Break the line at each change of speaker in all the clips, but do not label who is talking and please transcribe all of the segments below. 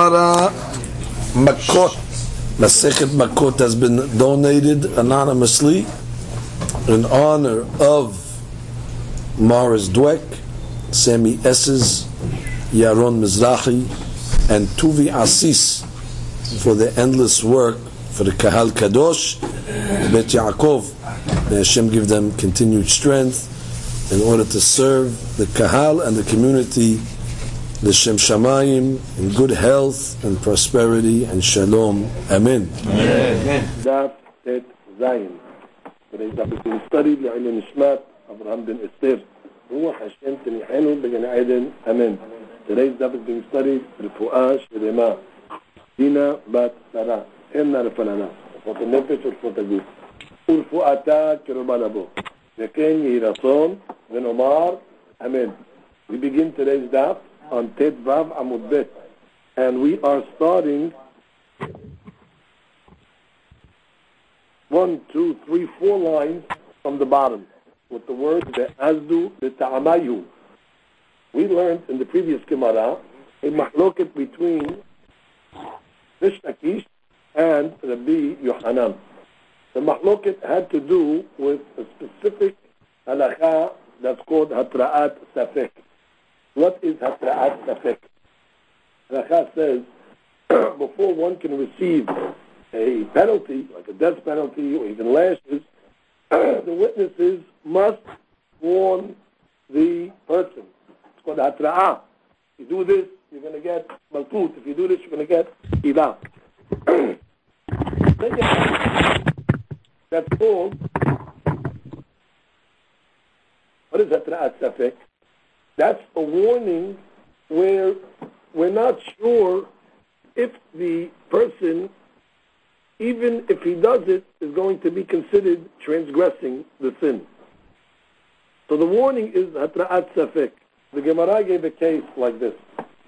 Gemara Makot. Masechet Makot has been donated anonymously in honor of Morris Dweck, Sammy Esses, Yaron Mizrahi, and Tuvi Asis for the endless work for the Kahal Kadosh, Bet Yaakov. May Hashem give them continued strength in order to serve the Kahal and the community, the Shem Shamayim, in good health and prosperity and Shalom. Amen.
Amen. Daf Tet Zayin. Today's daf is being studied Le'ilun Nishmat Avraham ben Esther. Ruach Hashem Tenihenu Began Eden. Amen. Today's daf is being studied Refuah Shelema Dina Bat Sarah. Enna Refanana. Rfot Nefesh Rfot Aguf. Urfuata Keruba Labo. Veken Yehi Ratzon Venomar. Amen. We begin today's daf on Tet Vav Amud Bet, and we are starting 1, 2, 3, 4 lines from the bottom with the word Be'azdu Be'ta'amayu. We learned in the previous Gemara a mahloket between Rish Lakish and Rabbi Yohanan. The mahloket had to do with a specific halakha that's called Hatra'at Safek. What is Hatra'at Safek? Halakha says before one can receive a penalty, like a death penalty or even lashes, the witnesses must warn the person. It's called Hatra'ah. If you do this, you're going to get malkut. If you do this, you're going to get ilah. That's called, what is Hatra'at Safek? That's a warning where we're not sure if the person, even if he does it, is going to be considered transgressing the sin. So the warning is Hatra'at Safek. The Gemara gave a case like this.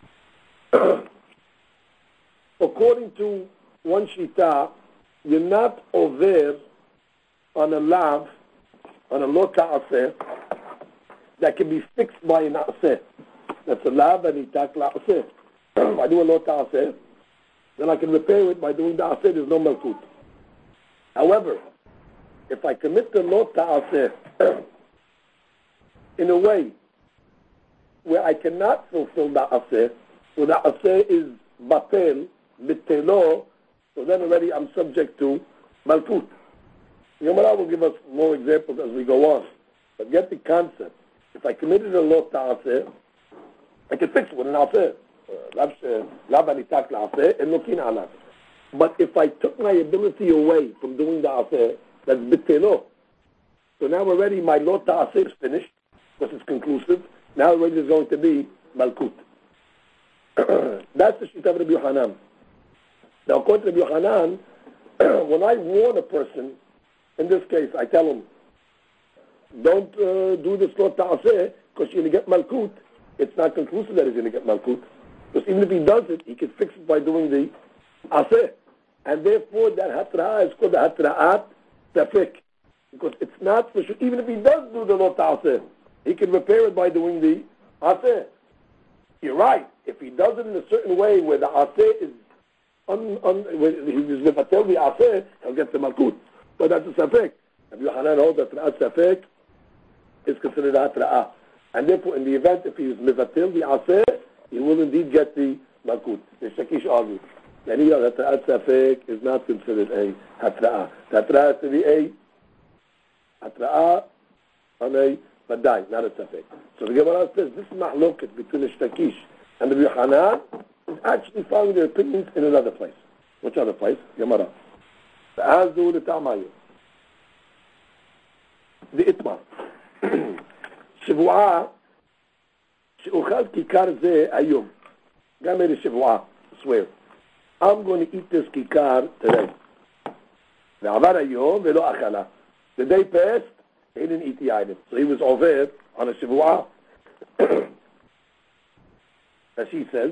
According to one shita, you're not over on a lav, on a lo ta'aseh, that can be fixed by an aseh. That's a lav and itak la'aseh. If I do a lo ta'aseh, then I can repair it by doing the aseh. There's no malkut. However, if I commit the lo ta'aseh in a way where I cannot fulfill the aseh, so the aseh is batel, bitelo, so then already I'm subject to malkut. Yomara will give us more examples as we go on. But get the concept. If I committed a lo ta'aseh, I can fix it with an aseh. But if I took my ability away from doing the aseh, that's bitelo. So now already my lo ta'aseh is finished, because it's conclusive. Now already there's going to be malkut. That's the shita of Rabbi Yohanan. Now according to Rabbi Yohanan, when I warn a person, in this case I tell him, don't do this lo ta'aseh because you're going to get malkut. It's not conclusive that he's going to get malkut. Because even if he does it, he can fix it by doing the aseh. And therefore that hatra'ah is called the hatra'at safek. Because it's not for sure. Even if he does do the lo ta'aseh, he can repair it by doing the aseh. You're right. If he does it in a certain way where the aseh is where he's mevatel the aseh, he'll get the malkut. But that's a safek. Rabbi Yohanan holds that hatra'at safek is considered hatra'ah. And therefore, in the event if he is mevatel the aseh, he will indeed get the malkut. The Shakish argues. Any other hatra'at safek is not considered a hatra'ah. The hatra'ah has to be a hatra'ah on a badai, not a safek. So the Gemara says this mahloket between the Shakish and the Yohanan is actually following their opinions in another place. Which other place? Gemara. The Azu the Tamayu. The Itmar. שבועה שאוכל כיכר זה היום. גם אלה שבועה, swear. I'm going to eat this כיכר today. ועבר היום ולא אכלה. The day passed, he didn't eat the item. So he was over on a שבועה. As she says,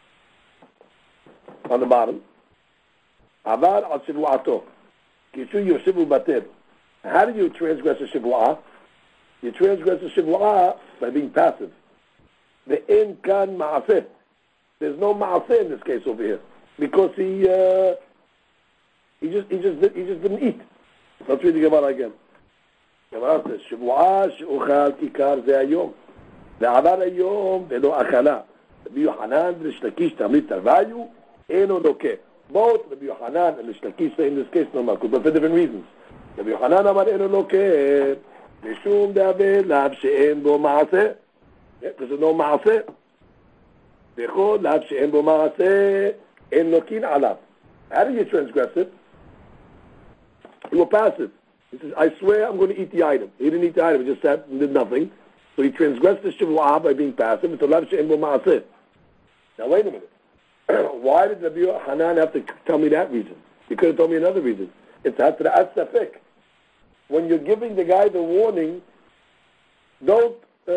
on the bottom, עבר על שבועתו. כשהוא יושב ובטל. How do you transgress a שבועה? You transgress a shiv'ah by being passive. The in kan ma'afeh. there's no ma'aseh in this case over here because he just didn't eat. Let's read the Gemara again. Gemara says, "Shivua she'uchal kikar ze hayom, ve'avar hayom ve'lo achala." Rabbi Yochanan and Rish Lakish tamid tarvayu eno lokeh. Both Rabbi Yochanan and Rish Lakish say in this case no malkut, but for different reasons. Rabbi Yochanan amar eno lokeh mishum de'aver lav she'en bo ma'aseh. There's no ma'aseh. V'chol lav she'en bo ma'aseh en lokin alav. How do you transgress it? You were passive. He says, I swear I'm going to eat the item. He didn't eat the item, he just sat and did nothing. So he transgressed the Shavua by being passive. It's a lav she'en bo ma'aseh. Now wait a minute. Why did Rabbi Hanan have to tell me that reason? He could have told me another reason. It's hatra'at safek. When you're giving the guy the warning, don't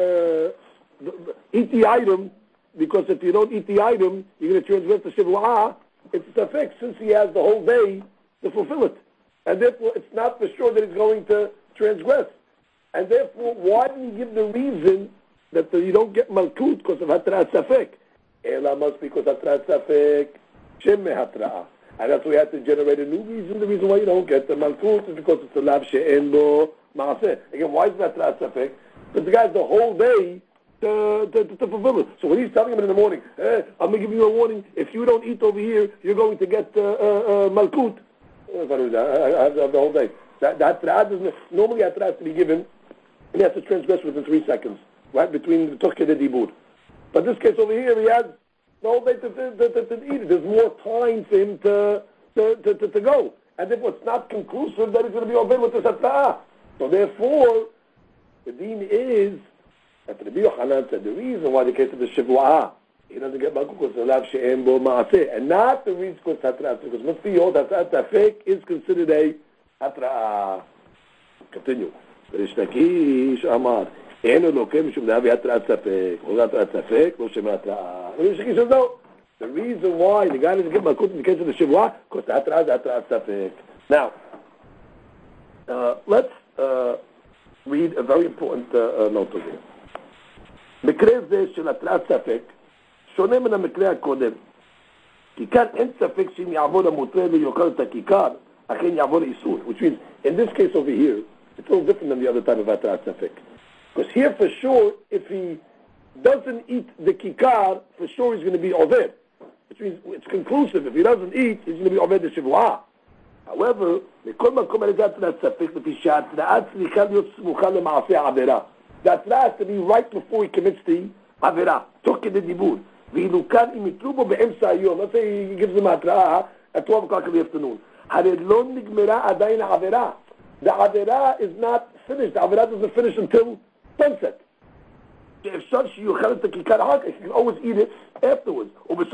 eat the item, because if you don't eat the item, you're going to transgress the Shavua. It's safek since he has the whole day to fulfill it. And therefore, it's not for sure that he's going to transgress. And therefore, why didn't he give the reason that you don't get malkut because of hatra'at safek? Ela must be because hatra'at safek shem mehatra'ah. And that's why we have to generate a new reason. The reason why you don't get the malkut is because it's a lav she'en bo ma'aseh. Again, why is that hatra'at safek? Because the guy has the whole day to fulfill it. So when he's telling him in the morning, hey, I'm going to give you a warning, if you don't eat over here, you're going to get malkut. I have the whole day. That doesn't, normally that has to be given, and he has to transgress within 3 seconds, right, between the Turkey and the Dibur. But this case over here, he has the whole day to eat it. There's more time for him to go. And therefore, it's not conclusive that he's going to be obeyed with the Satra'ah. So therefore, the deen is, that Rabbi Yochanan said, the reason why the case of the Shavua, he doesn't get malkut because of lav she'en bo ma'aseh, and not the reason because hatra'ah, because must be all that safek is considered a hatra'ah. Continue. Rish Lakish amar eno lokeh mishum de'avi hatra'at safek, or hatra'at safek, lo shem hatra'ah. Rish Lakish says no. The reason why the guy doesn't get malkut in the case of the Shavua, because the hatra'ah is hatra'at safek. Now, let's read a very important note over here. מקרה זה של התרעת ספק שונה מן המקרה הקודם, כי כאן אין ספק שאם יעבור המותרה ויוכל את הכיכר, אכן יעבור איסור. Which means, in this case over here, it's a little different than the other type of התרעת ספק. Because here for sure, if he doesn't eat the kikar, for sure he's going to be over. Which means it's conclusive. If he doesn't eat, he's going to be over the shivua. However, לכל מקום על ידי התרעת ספק, לפי שהתרעת צריכה להיות סמוכה למעשה העבירה. That has to be right before he commits the avera. Took the dibur. V'ilukan imitrubo be'emsa hayom. Let's say he gives him atra'ah at 12 o'clock in the afternoon. Hared lo nigmera adayin avera. The avera is not finished. The avera doesn't finish until sunset. If such you can always eat it afterwards. When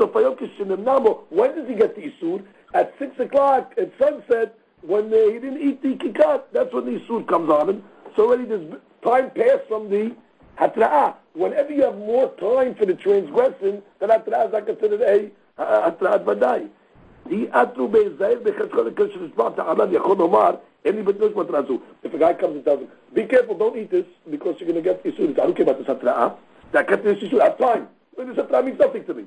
does he get the isur? At 6 o'clock at sunset, when he didn't eat the kikar, that's when the isur comes on him. So already there's time passed from the hatra'ah. Whenever you have more time for the transgression, then hatra'ah is not considered a hatra'at vadai. If a guy comes and tells him, be careful, don't eat this, because you're going to get isur. I don't care about this hatra'ah. That gets this isur. I have time. This hatra'ah means nothing to me.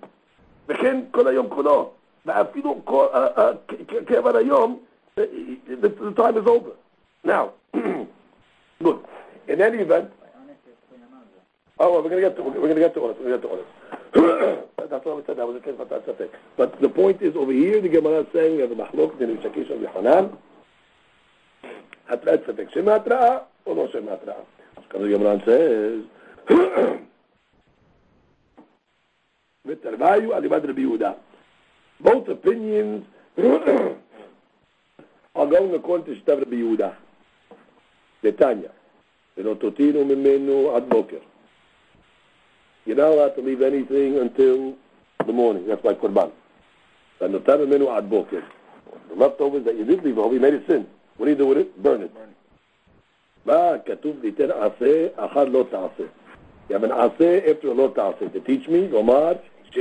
The time is over. Now, good. In any event, we're going to get to honest. That's what I said. That was a case of Safek. But the point is, over here, the Gemara is saying we have a mahlok in Rish Lakish and Yochanan. Hatra'at Safek shem hatra'ah or no shem hatra'ah. Because the Gemara says, v'tarvayu alibad Rabbi Yehuda. Both opinions are going according to Shtav Rabbi Yehuda. Netanya. You're not allowed to leave anything until the morning. That's like Qurban. The leftovers that you did leave home, you made it sin. What do you do with it? Burn it. You have an aseh after a lo ta'aseh. To teach me, Omar,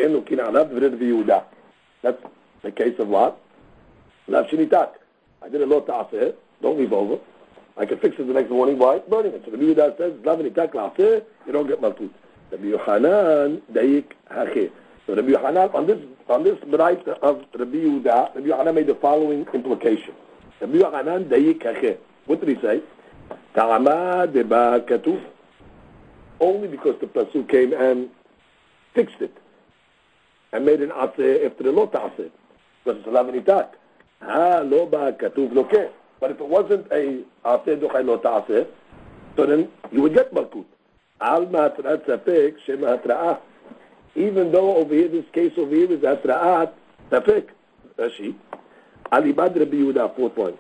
that's the case of what? Lav shinitak. I did a lo ta'aseh. Don't leave over. I can fix it the next morning by burning it. So the Yehuda says, you don't get malkut. The Yochanan, dayik hacheh. So Rabbi Yochanan, on this right of Rabbi Yehuda, Rabbi Yochanan made the following implication. Rabbi Yochanan dayik kacheh. What did he say? Ta'ama deba katuv. Only because the pasuk came and fixed it and made an aseh after the lo ta'aseh. Because it's a lav nitak. Ha lo ba katuv lokeh. But if it wasn't a aseh dochay lo ta'aseh, so then you would get malkut. Al ma'atrat safek shema hatra'ah. Even though over here, this case over here is hatra'at safek. Rashi. Alibad Rabbi Yehuda, fourth point.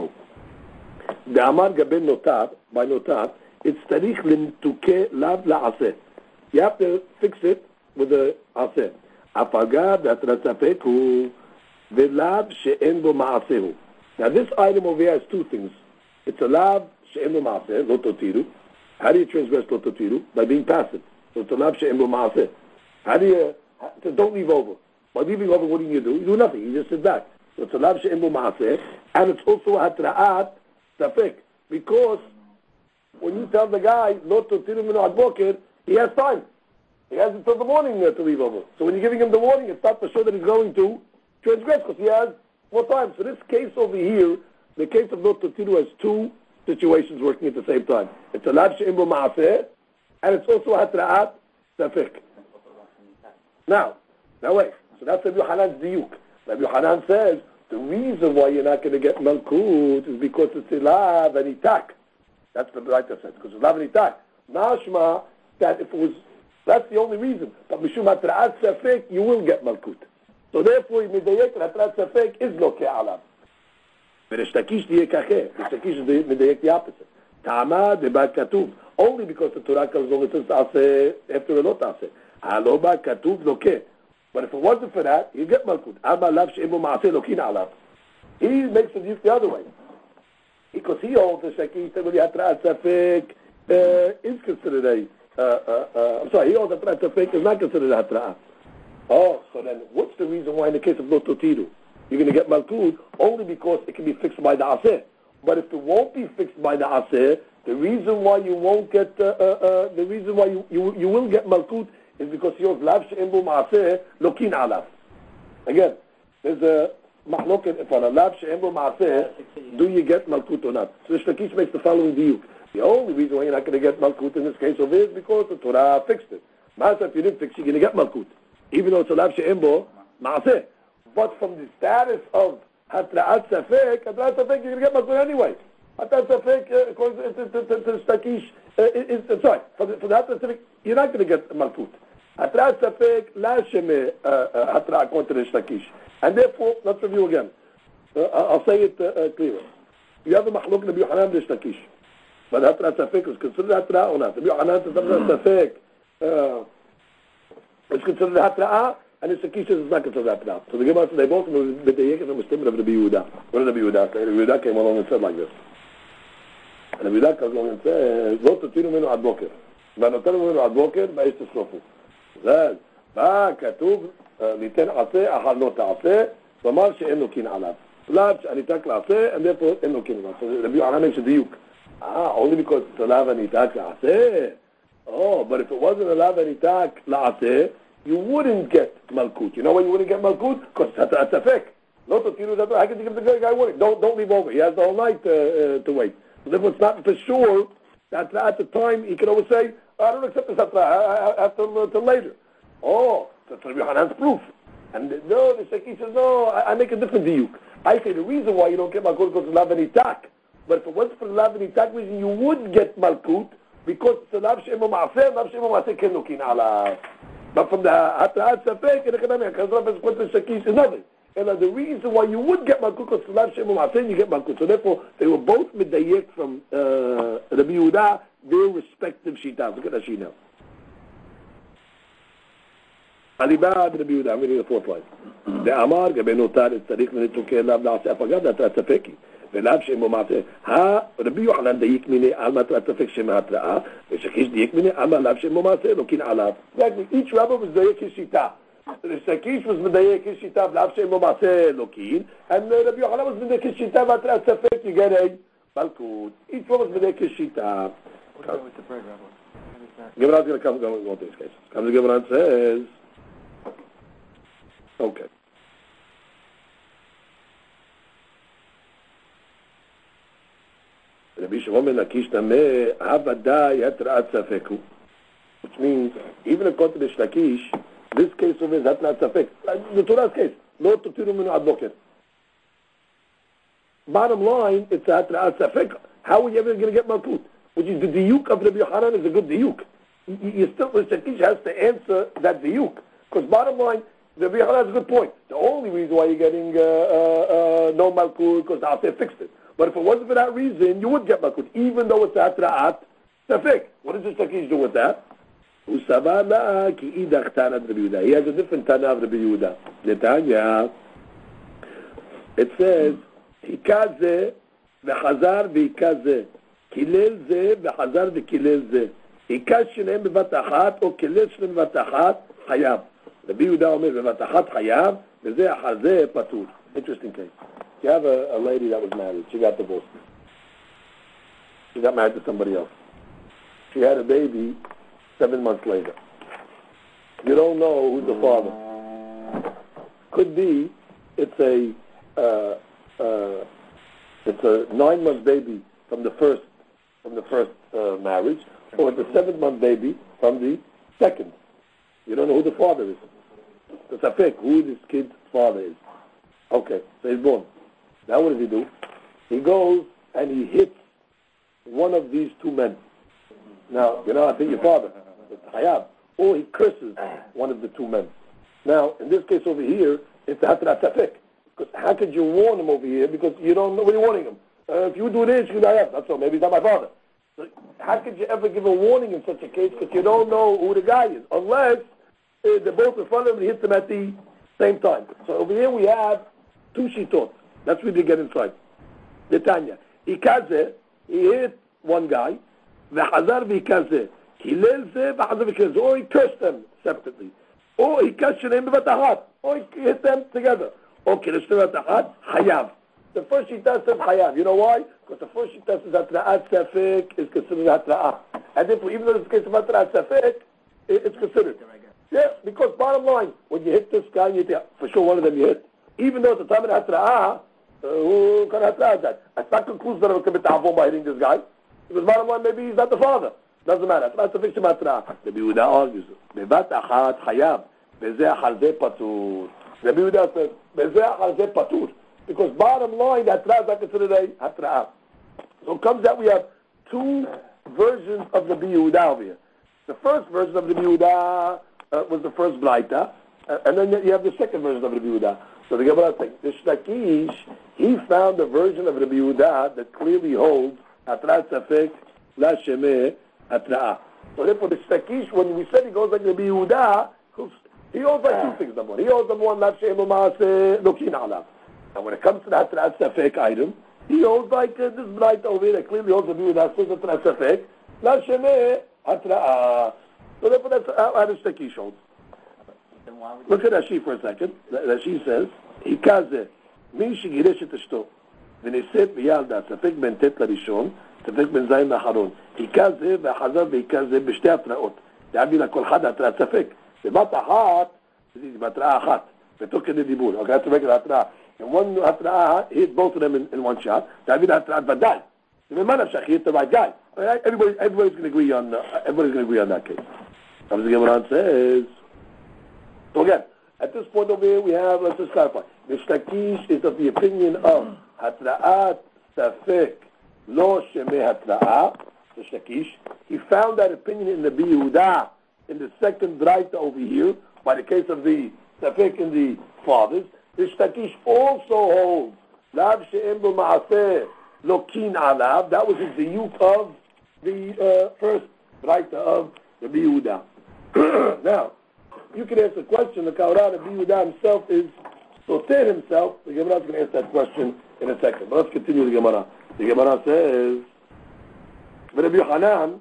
The Amar Gaben Notar, by Notar, it's tarich limtuke lav la'aseh. You have to fix it with the aseh. Afagad atrat safek hu v'lav she'en bo ma'asehu. Now this item over here has two things. It's a lav she'en bo ma'aseh, lo totiru. How do you transgress lo totiru? By being passive. So it's a lav she'en bo ma'aseh. How do you, don't leave over. By leaving over, what do? You do nothing. You just sit back. So it's a lav she'en bo ma'aseh, and it's also a hatra'at safek. Because when you tell the guy, lo totiru min ad boker, he has time. He has until the morning to leave over. So when you're giving him the warning, it's not for sure that he's going to transgress, because he has more time. So this case over here, the case of lo totiru has two situations working at the same time. It's a lav she'en bo ma'aseh, and it's also a hatra'at safek. Now wait. So that's Rabbi Yohanan's diuk. Rabbi Yochanan says the reason why you're not going to get malkut is because it's a lav and itak. That's what the writer says, because it's lav and itak. Mashma that if it was, that's the only reason. But mishum hatra'at safek, you will get malkut. So therefore, midayek hatra'at safek is lo ke'alav. But ishtakish diye kacheh. Ishtakish is midayek the opposite. Ta'ama debat katuv. Only because the Torah comes along and says ta'aseh after a lot ta'aseh. Haloba katuv lokeh. But if it wasn't for that, you get malkut. Amma lav she'emo ma'aseh lokin alav. He makes it use the other way. Because he holds the shakish that when you hatra'at safek is considered I'm sorry, he holds hatra'at safek is not considered a hatra'at. Oh, so then what's the reason why in the case of lo totiru you're going to get malkut? Only because it can be fixed by the aseh. But if it won't be fixed by the aseh, the reason why you won't get the reason why you will get malkut is because yours lav she'en bo ma'aseh lokin alav. Again, there's a mahloket for a lav she'en bo ma'aseh. Do you get malkut or not? So Shtakish makes the following diuk. The only reason why you're not going to get malkut in this case over is because the Torah fixed it. Ma'aseh, if you didn't fix it, you're going to get malkut, even though it's a lav she'en bo ma'aseh. But from the status of hatra'at safek, you're going to get malkut anyway. Hatra'at safek, according to Shtakish, for the hatra'at safek, you're not going to get malkut. Hatra'at safek la sheme hatra'at according to Shtakish. And therefore, let's review again. I'll say it clearer. You have a mahluk Rabbi Yochanan and Shtakish. But hatra'at safek is considered hatra'at or not? Rabbi Yochanan says hatra'at safek is considered hatra'at, and the Shtakish says it's not considered hatra'at. So the Gemara says they both know that they are Muslim of Rabbi Yehuda. What did Rabbi Yehuda say? Rabbi Yehuda came along and said like this. And Rabbi Yehuda comes along and says, lo totiru minu ad boker. ונותן ממנו עד בוקר, באש תשרפו. זה, בא כתוב, ניתן עשה, אחר לא תעשה, ואמר שאין לו קין עליו. לאו שהניתק לעשה, and therefore אין לו קין עליו. So רבי יוחנן makes a דיוק. Only because it's a לאו הניתק לעשה. Oh, but if it wasn't a לאו הניתק לעשה, you wouldn't get malkut. You know why you wouldn't get malkut? Because that's a fake. לא תתירו that. How can you give the guy warning? Don't leave over. He has the whole night to wait. So therefore it's not for sure that at the time he can always say, I don't accept this till later. Oh, that's Rabbi Hanan's proof. And no, the Shaki says, no, I make a different diuk. I say the reason why you don't get malkut is because it's lav and itak. But if it wasn't for the lav and itak reason, you would get malkut because it's a lav she'emo ma'aseh, lav she'emo ma'aseh ken lokin ala. But from the hatra'at safek, and the Kadameh, Chazraf has put the Shaki is nothing. And the reason why you would get malkut because it's lav she'emo ma'aseh, you get malkut. So therefore, they were both medayek from Rabbi Yehuda, their respective shitas. Look at that sheet now. Alibad Rabbi Yehuda, I'm reading the fourth line. The Amar gabe notar et tzarich min etukeh lav na'aseh afagad hatra'at safeki. ולאו שאמו מעשה, רבי יוחנן דייק מיני על מטרת ספק שמה התראה, ושקיש דייק מיני על לאו שאמו מעשה, לא קין עליו. Each rabbi was דייק his שיטה. שקיש was מדייק his שיטה, ולאו שאמו מעשה, לא קין, and רבי יוחנן was מדייק his שיטה, והתראת ספק, you get a מלכות. Each one was מדייק his שיטה.
What's up with the bread, Rabbi?
Gemara is going to come to this case. Comes the Gemara and says, Okay. Rabbi Shimon ben Lakish Tameh Havadai Hatrat Safeku, which means even according to the Lakish, this case of his Hatrat Safek, the Torah's case, no Tutiru Minu Ad Boker. Bottom line, it's Hatrat Safek. How are you ever going to get Malkut? Which is the diuk of Rabbi Yochanan is a good diuk. You still, the Lakish has to answer that diuk. Because bottom line, Rabbi Yochanan has a good point. The only reason why you're getting no Malkut because the Aseh fixed it. But if it wasn't for that reason, you would get Malkut, even though it's Hatra'at Safek. What does this Lakish do with that? He has a different Tana of Rabbi Yehuda. Netanya, it says, Hikaze v'chazar v'hikaze. Kilel ze v'chazar v'kilel ze. Hikaz shneim b'vat achat, or kilel shneim b'vat achat, chayav. Rabbi Yehuda omer b'vat achat chayav, v'zeh achazeh patur. Interesting case. You have a lady that was married. She got divorced. She got married to somebody else. She had a baby 7 months later. You don't know who's the father. Could be it's a 9-month baby from the first marriage, or it's a 7-month baby from the second. You don't know who the father is. It's a fake who this kid's father is. Okay, so he's born. Now what does he do? He goes and he hits one of these two men. Now, I think your father, it's Hayab. Or he curses one of the two men. Now, in this case over here, it's the Hatrat Safek. Because how could you warn him over here? Because you don't know what you're warning him. If you do this, you die up. That's all. Maybe he's not my father. So how could you ever give a warning in such a case? Because you don't know who the guy is. Unless they're both in front of him and he hits them at the same time. So over here we have two shitot. That's what we get inside. Netanya. Ikaze, he hit one guy. V'chazar v'ikaze. Hilel ze v'chazar v'ikaze. Or he cursed them separately. Or he cursed them b'vatachat. Or he hit them together. Or kirish them b'vatachat. Hayav. The first shita says hayav. You know why? Because the first shita says hatra'at safek is considered hatra'ah. And therefore, even though it's case of hatra'at safek, it's considered. Yeah, because bottom line, when you hit this guy, you hit, for sure one of them you hit. Even though at the time of hatra'ah, who can hatra'ah that? It's not conclusive that I will commit ta'avon by hitting this guy. Because bottom line, maybe he's not the father. Doesn't matter. That's a fiction hatra'ah. Rabbi Yehuda argues. Bevat achat hayab. Bezeh achazeh patur. Rabbi Yehuda says, Bezeh achazeh patur. Because bottom line, hatra'ah is not considered a hatra'ah. So it comes out we have two versions of Rabbi Yehuda over here. The first version of Rabbi Yehuda was the first Braita, and then you have the second version of Rabbi Yehuda. So the Gemara says, the Shtakish, he found a version of Rabbi Yehuda that clearly holds Hatrat Safek La Shemeh Hatra'ah. So therefore the Shtakish, when we said he goes like Rabbi Yehuda, he holds like two things. Number one, he holds number one, La Shemeh Ma'aseh Lokin Alav. And when it comes to the Hatrat Safek item, he holds like this Braita over here that clearly holds Rabbi Yehuda, says Hatrat Safek La Shemeh Hatra'ah. So therefore that's how the Shtakish holds. Look at Rashi for a second. Rashi says, Hikaze, min shigirish et ashto, v'neset v'yalda, safek ben tet l'rishon, safek ben zayin l'haron. Hikaze v'chazar v'hikaze b'shte hatra'ot. Ya'bi l'kol chad hatra'at safek. V'bat achat, v'hatra'a achat. V'tok k'nei dibur. Okay, that's to make it hatra'a. And one hatra'a hit both of them in one shot. Ya'bi l'hatra'at v'dai. V'man hafshach, he hit the right guy. Everybody's going to agree on that case. Comes the Gemara says, so again, at this point over here, we have, let's just clarify. The Shtakish is of the opinion of Hatra'at Safek Lo Shemeh Hatra'ah, the Shtakish. He found that opinion in the Yehuda, in the second Braita over here, by the case of the Safek in the fathers. The Shtakish also holds Lav She'em B'Ma'aseh Lokin Alav. That was the diuk of the first Braita of the Yehuda. Now, you can answer the question. The Kaurah, the Yehuda himself is Soter himself. The Gemara is going to answer that question in a second. But let's continue the Gemara. The Gemara says, Rabbi Yochanan,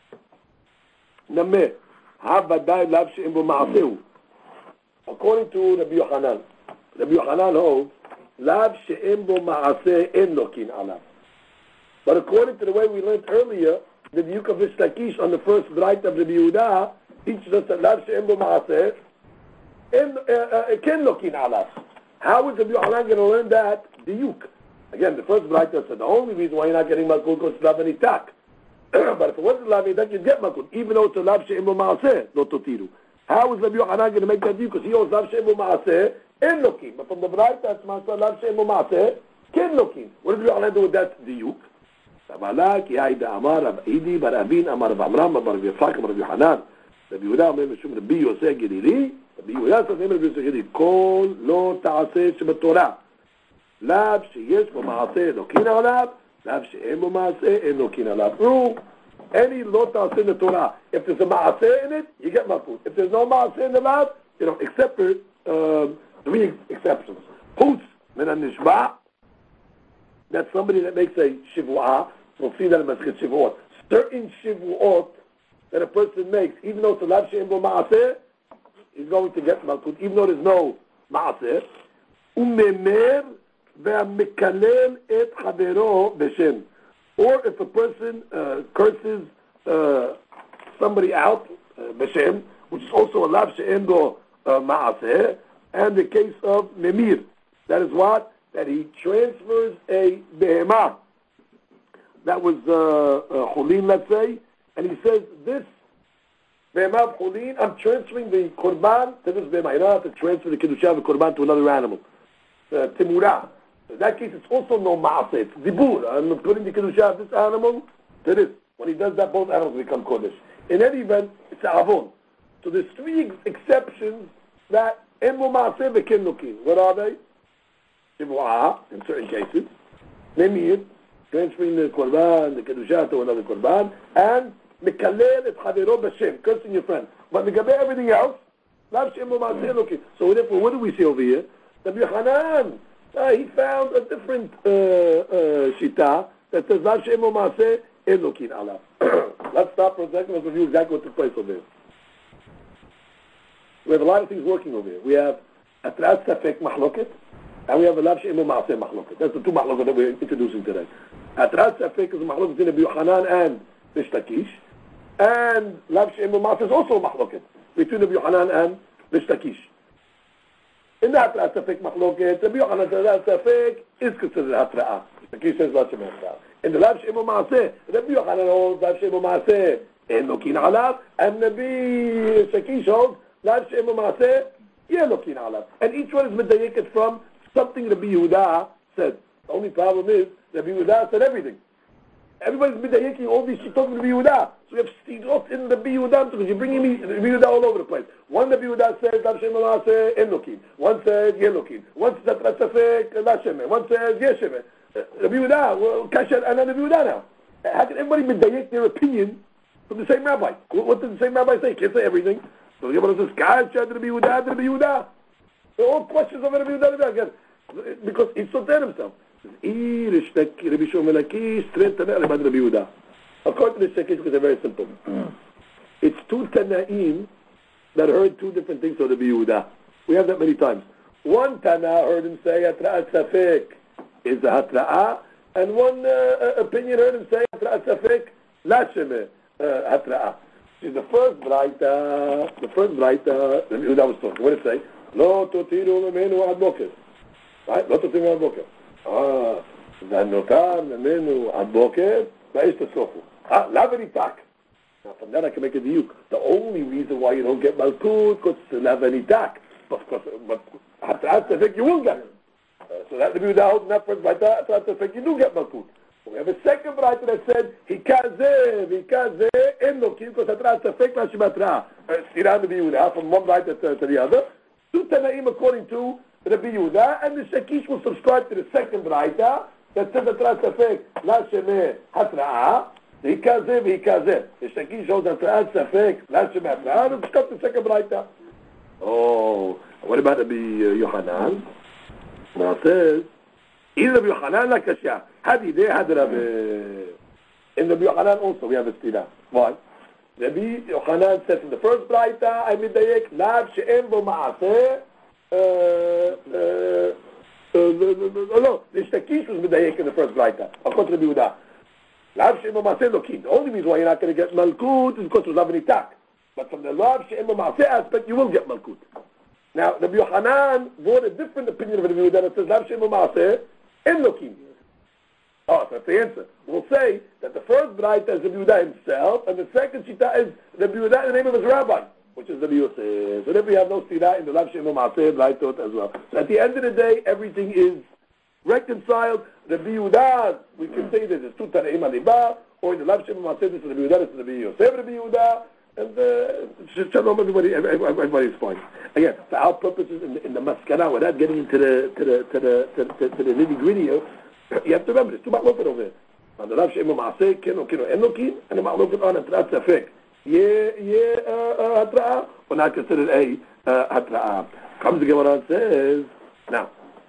Nameh, Havadai Lav She'im Bo Ma'aseu. According to Rabbi Yochanan holds, Lav She'im Bo Ma'aseh En Lokin Alav. But according to the way we learned earlier, the Diuk of Ishtakish on the first right of Rabbi Yehuda teaches us that Lav She'em Bo Ma'aseh ken lokin alav. How is Rabbi Yochanan going to learn that diuk? Again, the first Braita said the only reason why you're not getting malkut is lav and itak. But if it wasn't lav and itak, you'd get malkut, even though it's a lav she'im bo ma'aseh, lo totiru. How is Rabbi Yochanan going to make that diuk? Because he owns lav she'im bo ma'aseh, en lokin. But from the Braita, it's ma'aseh lav she'im bo ma'aseh, ken lokin. What does Rabbi Yochanan do with that diuk? Sabalak, Yaida Amar, Rab Idi, Bar Abin, Amar Rab Amram, Bar Yitzchak, Bar Yochanan. Rabbi Yehuda אומר משום רבי יוסי הגלילי, רבי יהודה אומר רבי יוסי הגלילי, כל לא תעשה שבתורה, לאו שיש בו מעשה אלוקין עליו, לאו שאין בו מעשה אלוקין עליו. Rule, any לא תעשה in the Torah, if there's a מעשה in it, you get malkut. If there's no מעשה in the law, you know, except for three exceptions. Hutz min ha-nishba, that's somebody that makes a shivu'ah. We'll see that in Masechet Shivuot. Certain shivuot that a person makes, even though it's a lav she'en bo ma'aseh, he's going to get malkut, even though there's no ma'aseh. Umemer ve'amekalel et chavero b'shem. Or if a person curses somebody out, b'shem, which is also a lav she'en bo ma'aseh, and the case of memir. That is what? That he transfers a behemah that was cholin, let's say, and he says, this behemah cholin, I'm transferring the korban to this behemah. You don't have to transfer the kedusha of the korban to another animal. Timurah. In that case, it's also no ma'aseh. It's dibur. I'm putting the kedusha of this animal to this. When he does that, both animals become kodesh. In any event, it's a avon. So there's three exceptions that emo ma'aseh v'ken lokin. What are they? Shivu'ah, in certain cases. Memir, transferring the korban, the kedusha to another korban, and mekalel et chavero b'shem, cursing your friend. But megabe everything else, lav she'em bo ma'aseh lokin. So therefore, what do we see over here? Rabbi Yochanan, he found a different shita that says lav she'em bo ma'aseh lokin alav. Let's stop for a second. Let's review exactly what took place over here. We have a lot of things working over here. We have atras safek mahloket, and we have a lav she'em bo ma'aseh mahloket. That's the two mahloket that we're introducing today. Atras safek is a mahloket between Rabbi Yochanan and Rish Lakish, and lav she'em bo ma'aseh is also a mahloket between Rabbi Yochanan and Rish Lakish. In the atras safek mahloket, Rabbi Yochanan says atras safek is considered hatra'ah. Rish Lakish says lav she'em bo ma'aseh. In the lav she'em bo ma'aseh, Rabbi Yochanan holds lav she'em bo ma'aseh en lokin alav, and Rabbi Lakish holds lav she'em bo ma'aseh yen lokin alav. And each one is medayeket from something Rabbi Yehuda said. The only problem is Rabbi Yehuda said everything. Everybody's medayeking all these shittot with Rabbi Yehuda. So we have stirot in Rabbi Yehuda because you're bringing me Rabbi Yehuda all over the place. One Rabbi Yehuda says lav she'em bo ma'aseh en lokin. One says yen lokin. One says atras safek lav she'em. One says yes she'em. Rabbi Yehuda, well, kasher and Rabbi Yehuda now. How can everybody medayek their opinion from the same rabbi? What did the same rabbi say? Can't say everything. So the Gemara says, kasher Rabbi Yehuda, Rabbi Yehuda. They're all questions of Rabbi Yehuda again. Because he soter himself. Rabbi Lakish, Rabbi Yehuda. According to the Shekish, because they're very simple. It's two Tanaim that heard two different things of Rabbi Yehuda. We have that many times. One Tana heard him say, Atra'at Safek is a Hatra'ah, and one opinion heard him say, Atra'at Safek, La Shemeh Hatra'ah. The first Braita, Rabbi Yehuda was talking. What did it say? Lo totiru memenu ad boker. Right? Lo totiru ad boker. V'anotar memenu ad boker, v'esh tesofu. Lav v'nitak. Now from that I can make a diuk. The only reason why you don't get malkut, because it's lav v'nitak. But Hatrat Safek you will get it. So that Rabbi Yehuda holds in that first Braita, Hatrat Safek you do get malkut. We have a second Braita that said, Hikazeh, en lokim, because Hatrat Safek la shematra. Siran Rabbi Yehuda, from one Braita to the other. Two Tanaim according to Rabbi Yehuda, and the Shekish will subscribe to the second Braita that says Atras Safek la shemeh hatra'ah, Hikazeh v'hikazeh. The Shekish holds Atras Safek la shemeh hatra'ah, and subscribe to the second Braita. Oh, what about Rabbi Yochanan? Now it says, either Rabbi Yochanan la kashya, hadi de had Rabbi. In Rabbi Yochanan also we have a stira. Why? Rabbi Yochanan says in the first Braita, I midayek, lav she'em bo ma'aseh, no, the Shtakish was medayek in the first Braita, according to Rabbi Yehuda. Lav she'em bo ma'aseh lokin. The only reason why you're not going to get malkut is because of lav v'nitak. But from the lav she'em bo ma'aseh aspect, you will get malkut. Now, Rabbi Yochanan brought a different opinion of Rabbi Yehuda that says, Lav Shema Maaseh, En Lokim. Oh, so that's the answer. We'll say that the first Braita is Rabbi Yehuda himself, and the second Shita is Rabbi Yehuda in the name of his rabbi, which is Rabbi Yosef. So then we have no Sira in the Lav Shema Maaseh Braitot as well. So at the end of the day, everything is reconciled. Rabbi Yehuda, we can say that there's two Tanaim Aliba, or in the Lav Shema Maaseh, this is Rabbi Yehuda, this is Rabbi Yosef, Rabbi Yehuda, and Shalom, everybody's fine. Again, for our purposes in the Maskana, without getting into the nitty gritty, you have to remember there's two Ma'lofet over here. On the Lav Shema Maaseh, Kino, Enokin, and the Ma'lofet on Atrat Safek. Hatra'ah, or not considered a Hatra'ah. Comes the Gemara and says, now,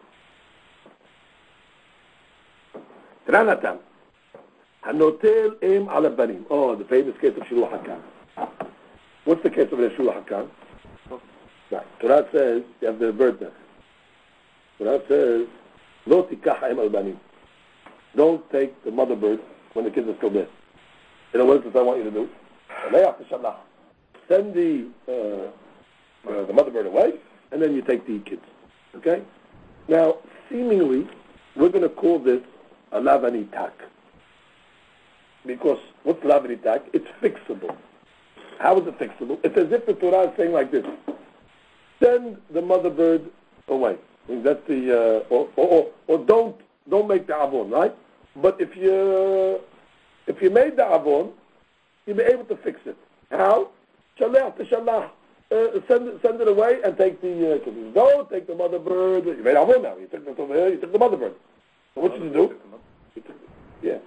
Tranatam, Hanotel Em Ala Banim. Oh, the famous case of Shiluah Hakam. What's the case of the Shiluah Hakam? Right. Torah says, you have the bird nest. Torah says, Lo tikach ha'em al banim. Don't take the mother bird when the kids are still there. You know what does I want you to do? Send the mother bird away, and then you take the kids. Okay? Now, seemingly, we're going to call this a lavani tak. Because what's lavani tak? It's fixable. How is it fixable? It's as if the Torah is saying like this: send the mother bird away. I mean, that's the or don't make the avon, right? But if you made the avon, you'll be able to fix it. How? Shalach to shalach. Send it away and take the kids. Don't take the mother bird. You made avon now. You took this over here. You took the mother bird. So what should you do? Yeah.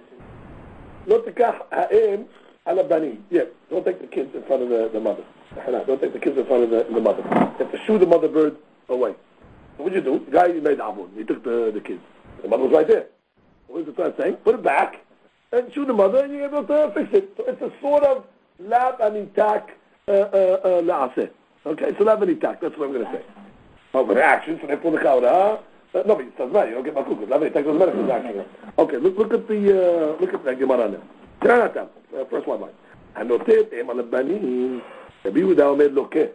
Lo tikach ha'em ala banim. Yeah. Don't take the kids in front of the mother. Don't take the kids in front of the mother. You have to shoo the mother bird away. So what did you do? The guy made avon. He took the kids. The mother was right there. What is the Torah saying? Put it back and shoot the mother, and you're able to fix it. So it's a sort of lab anitak la'aseh. Okay, so lab anitak. That's what I'm going to say. Oh, but action, so they pull the chawra. No, but it doesn't matter. You don't get my kukut. Lab anitak doesn't matter if it's action. Okay, look at the Gemara now. Tiranatam, first one line. Hanotet em al banim. Rabbi Yehuda omed lokeh.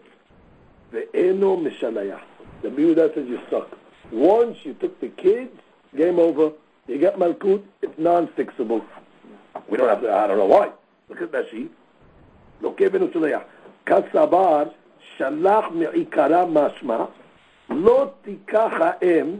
Ve'eno mishalayah. Rabbi Yehuda says you suck. Once you took the kids, game over. You get malkut, it's non-fixable. We don't have to, I don't know why. Look at Rashi. Lokeh benu shulayach. Kasabar, shalach me'ikara mashma, lo tikach ha'em,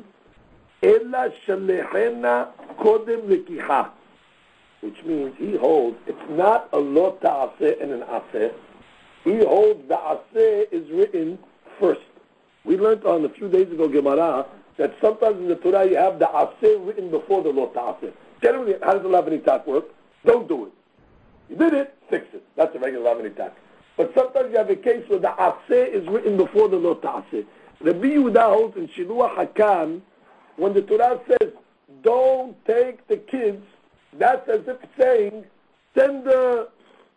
ela shalechena kodem lekicha. Which means he holds, it's not a lo ta'aseh and an aseh. He holds the aseh is written first. We learned on a few days ago, Gemara, that sometimes in the Torah you have the aseh written before the lo ta'aseh. Generally, how does the lavani tak work? Don't do it. You did it, fix it. That's a regular lavani tak. But sometimes you have a case where the aseh is written before the lo ta'aseh. Rabbi Yehuda holds in Shiluah Hakam, when the Torah says, don't take the kids, that's as if saying, send the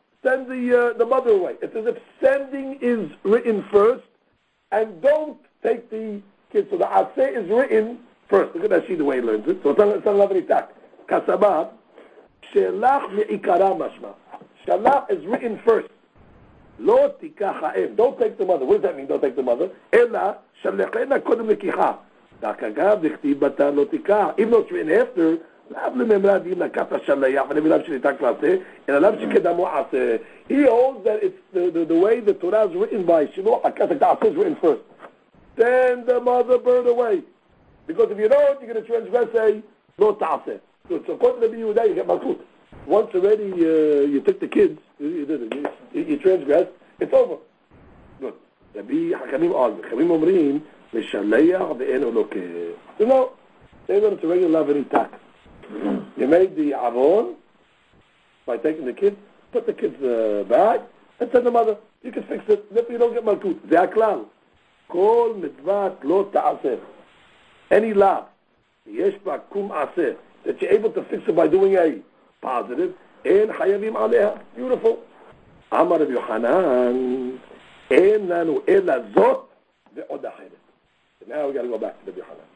mother away. It's as if sending is written first, and don't take the kids. So the aseh is written first. Look at that, see the way he learns it. So it's not lavani tak. Kasabah, shelach me'ikara mashma. Shalach is written first. Lo tikach ha'em. Don't take the mother. What does that mean, don't take the mother? Ela, shalechena kodem lekicha. Dakagav, dichtib bata lo tikach. Even though it's written after, לאו לממרה דין לקח השלח ונביא שניתק לעשה, אלא לאו שקדמו עשה. He holds that it's the way the Torah is written by Shiluah HaKam, the aseh is written first. Send the mother bird away. Because if you don't, you're going to transgress a lo ta'aseh. So according to the Yehuda, you get malkut. Once already you took the kids, you transgressed, it's over. Good. Rabbi Hakamim argue. Hakamim omrim, Meshalayach ve'eno lokeh. So no, they're going to regular lavani tak. You made the avon by taking the kids, put the kids back, and send the mother. You can fix it. If you don't get malkut. זה הכלל. כל מצוות לא תעשה. Any law, יש בה קום עשה, that you're able to fix it by doing a positive, אין חייבים עליה. Beautiful. אמר רבי יוחנן, אין לנו אלא זאת ועוד אחרת. Now we got to go back to רבי יוחנן.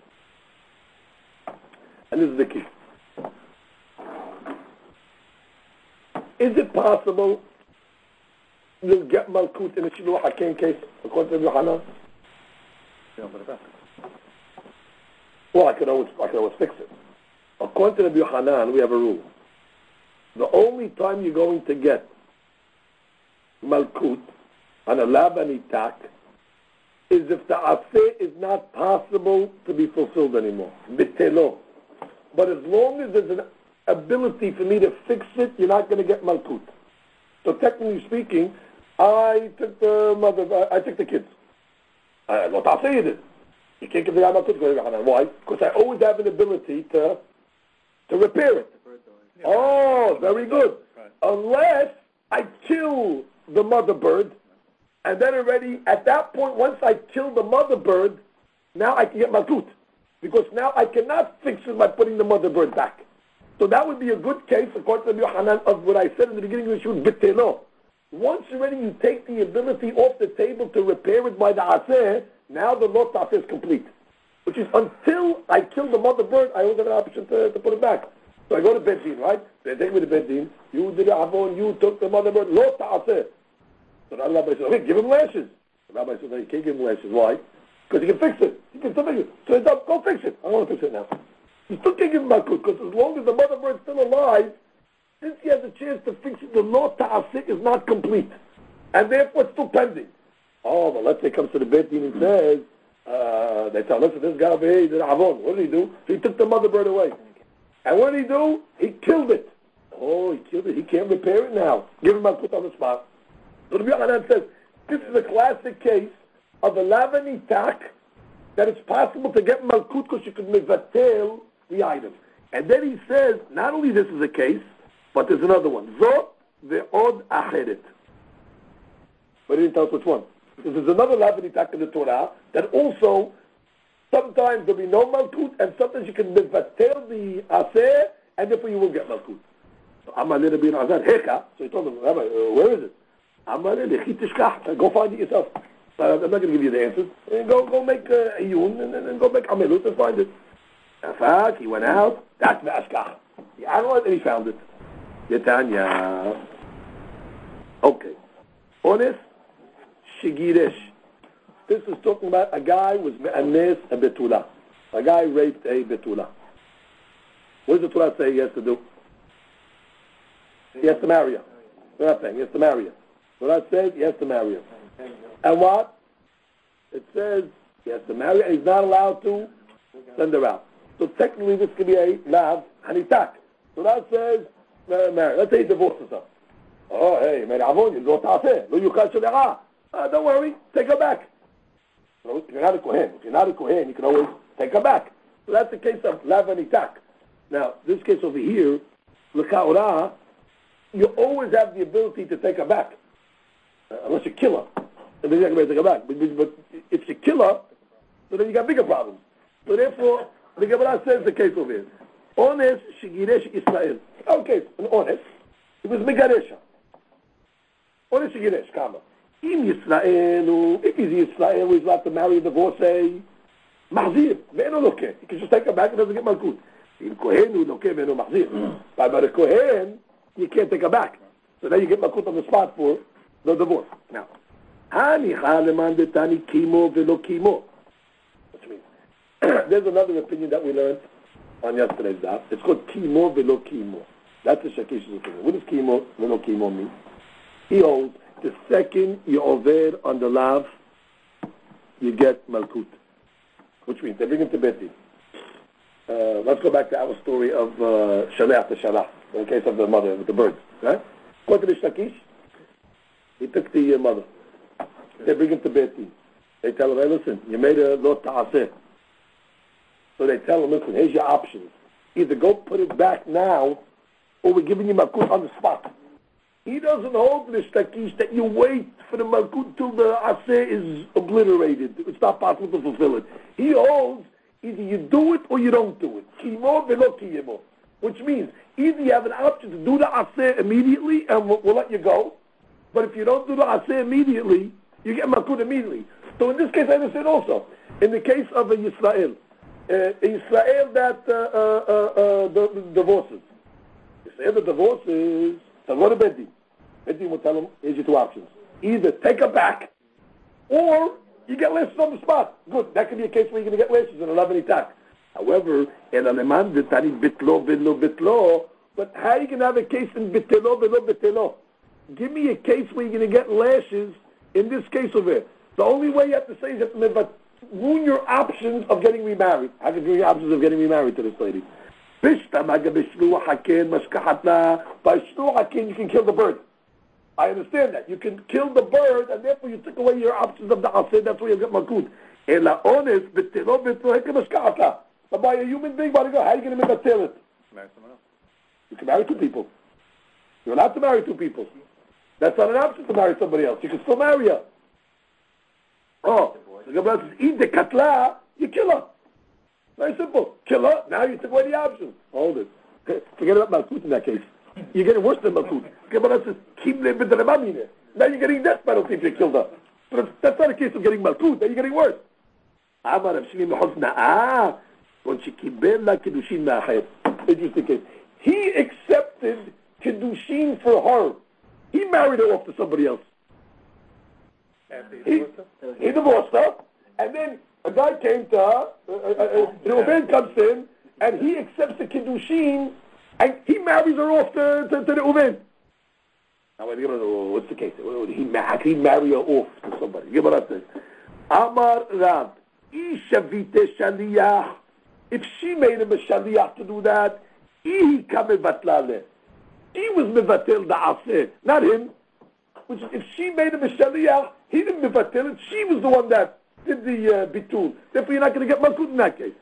And this is the key. Is it possible to get malkut in a Shiluah HaKam case, according to Rabbi Yochanan? Well, I can always fix it. According to Rabbi Yochanan, we have a rule. The only time you're going to get malkut on a lab and itak is if the aseh is not possible to be fulfilled anymore. Bitelo. But as long as there's an ability for me to fix it, you're not going to get malkut. So technically speaking, I took the kids. Not aseh you did. You can't give the guy malkut. Why? Because I always have an ability to repair it. Oh, very good. Unless I kill the mother bird, and then already, at that point, once I kill the mother bird, now I can get malkut. Because now I cannot fix it by putting the mother bird back. So that would be a good case, according to Yochanan, of what I said in the beginning of the shoot, bitelo. Once already you take the ability off the table to repair it by the aseh, now the lot aseh is complete. Which is until I kill the mother bird, I always have an option to put it back. So I go to Bedin, right? They take me to Bedin. You did the avon, you took the mother bird, lot aseh. So the rabbi says, okay, give him lashes. The rabbi says, no, you can't give him lashes. Why? Because he can fix it. He can still fix it. So he says, go fix it. I don't want to fix it now. You still can't give him malkut, because as long as the mother bird's still alive, since he has a chance to fix it, the law ta'asik is not complete. And therefore it's still pending. Oh, but let's say he comes to the Beit Din and says, they tell, listen, this guy over here, he did avon. What did he do? So he took the mother bird away. And what did he do? He killed it. Oh, he killed it. He can't repair it now. Give him malkut on the spot. So the Yochanan says, this is a classic case of a lavani tak, that it's possible to get malkut because you could mevatel the item. And then he says, not only this is a case, but there's another one. Zot ve'od acheret. But he didn't tell us which one. Because there's another lavani tak in the Torah that also, sometimes there'll be no malkut, and sometimes you can mevatel the aseh, and therefore you will get malkut. So Amar le Rabbi Azar, heka. So he told him, Rabbi, where is it? Go find it yourself. I'm not going to give you the answers. And go make a iyun and go make amelut and find it. In fact, he went out. That's ve'ashkach. He analyzed and he found it. Yetanya. Okay. Honest. Shigiresh. This is talking about a guy was me'anes a betula. A guy raped a betula. What does the Torah say he has to do? He has to marry her. We're not saying he has to marry her. So that says he has to marry her. And what? It says he has to marry her and he's not allowed to send her out. So technically this could be a lav hanitak. So that says marry. Let's say he divorces her. Oh, hey, man, avon, you go ta'aseh. No, you can't don't worry, take her back. So if you're not a kohen, you can always take her back. So that's the case of lav hanitak. Now, this case over here, l'ka'orah, you always have the ability to take her back. Unless you kill her. And then you're not going to take her back. But if you kill her, so then you got bigger problems. So therefore, the Gemara says the case over here. Honest, Shigiresh Israel. Okay, an honest. It was Megaresha. Honest Shigiresh, Kama. In Yisrael, if he's Yisrael, he's allowed to marry a divorcee. Mahzir, ve'eno lokeh. He can just take her back and doesn't get malkut. In Kohen, lokeh ve'eno mahzir. But by the Kohen, you can't take her back. So then you get malkut on the spot for the divorce. Now, which means there's another opinion that we learned on yesterday's daf. It's called kimo velo kimo. That's the Shakish's opinion. What does kimo velo kimo mean? He holds the second you over on the lav, you get malkut. Which means they bring him to Beti. Let's go back to our story of Shalach to Shalach, in case of the mother with the birds. Right? According to the Shakish, he took the mother. They bring him to Beti. They tell him, hey, listen, you made a lot ta'aseh. So they tell him, listen, here's your options. Either go put it back now, or we're giving you malkut on the spot. He doesn't hold the shtakish that you wait for the malkut till the aseh is obliterated. It's not possible to fulfill it. He holds either you do it or you don't do it. Kimo velo kiyemo. Which means either you have an option to do the aseh immediately and we'll let you go. But if you don't do the aseh immediately, you get malkut immediately. So in this case, I understand also. In the case of a Yisrael, that divorces. Yisrael that divorces, so go to Bedin. Bedin will tell him, here's your two options. Either take her back, or you get lashes on the spot. Good. That could be a case where you're going to get lashes in a lavani tak. However, in aleman v'tani bitlo v'lo bitlo, but how are you going to have a case in bitlo v'lo bitlo? Give me a case where you're going to get lashes in this case over here. The only way you have to say is that you ruin your options of getting remarried. How can you ruin your options of getting remarried to this lady? By shluach hakin, you can kill the bird. I understand that. You can kill the bird, and therefore you took away your options of the aseh. That's where you get malkut. But by a human being, how are you going to mevatel it?
Marry someone else.
You can marry two people. You're allowed to marry two people. That's not an option to marry somebody else. You can still marry her. Oh, the Gemara says, eat the katla, you kill her. Very simple. Kill her, now you took away the option. Hold it. Forget about malkut in that case. You're getting worse than malkut. The Gemara says, keep living the remamine. Now you're getting death penalty if you killed her. But that's not a case of getting malkut. Then you're getting worse. Amar Rav Shimi Mechosna, when she kibel la kiddushin ma'achayet. Interesting case. He accepted kiddushin for her. He married her off to somebody else. He divorced her, and then a guy came to her, Reuven comes in, and he accepts the kiddushin, and he marries her off to the Reuven. Now, what's the case? How can he marry her off to somebody? Gemara says, Amar Rab, Ishavite Shaliyah. If she made him a Shaliyah to do that, he was mevatel the aseh, not him. Which is, if she made him a Shaliyah, he didn't mevatel it. She was the one that did the bitul. Therefore, you're not going to get malkut in that case.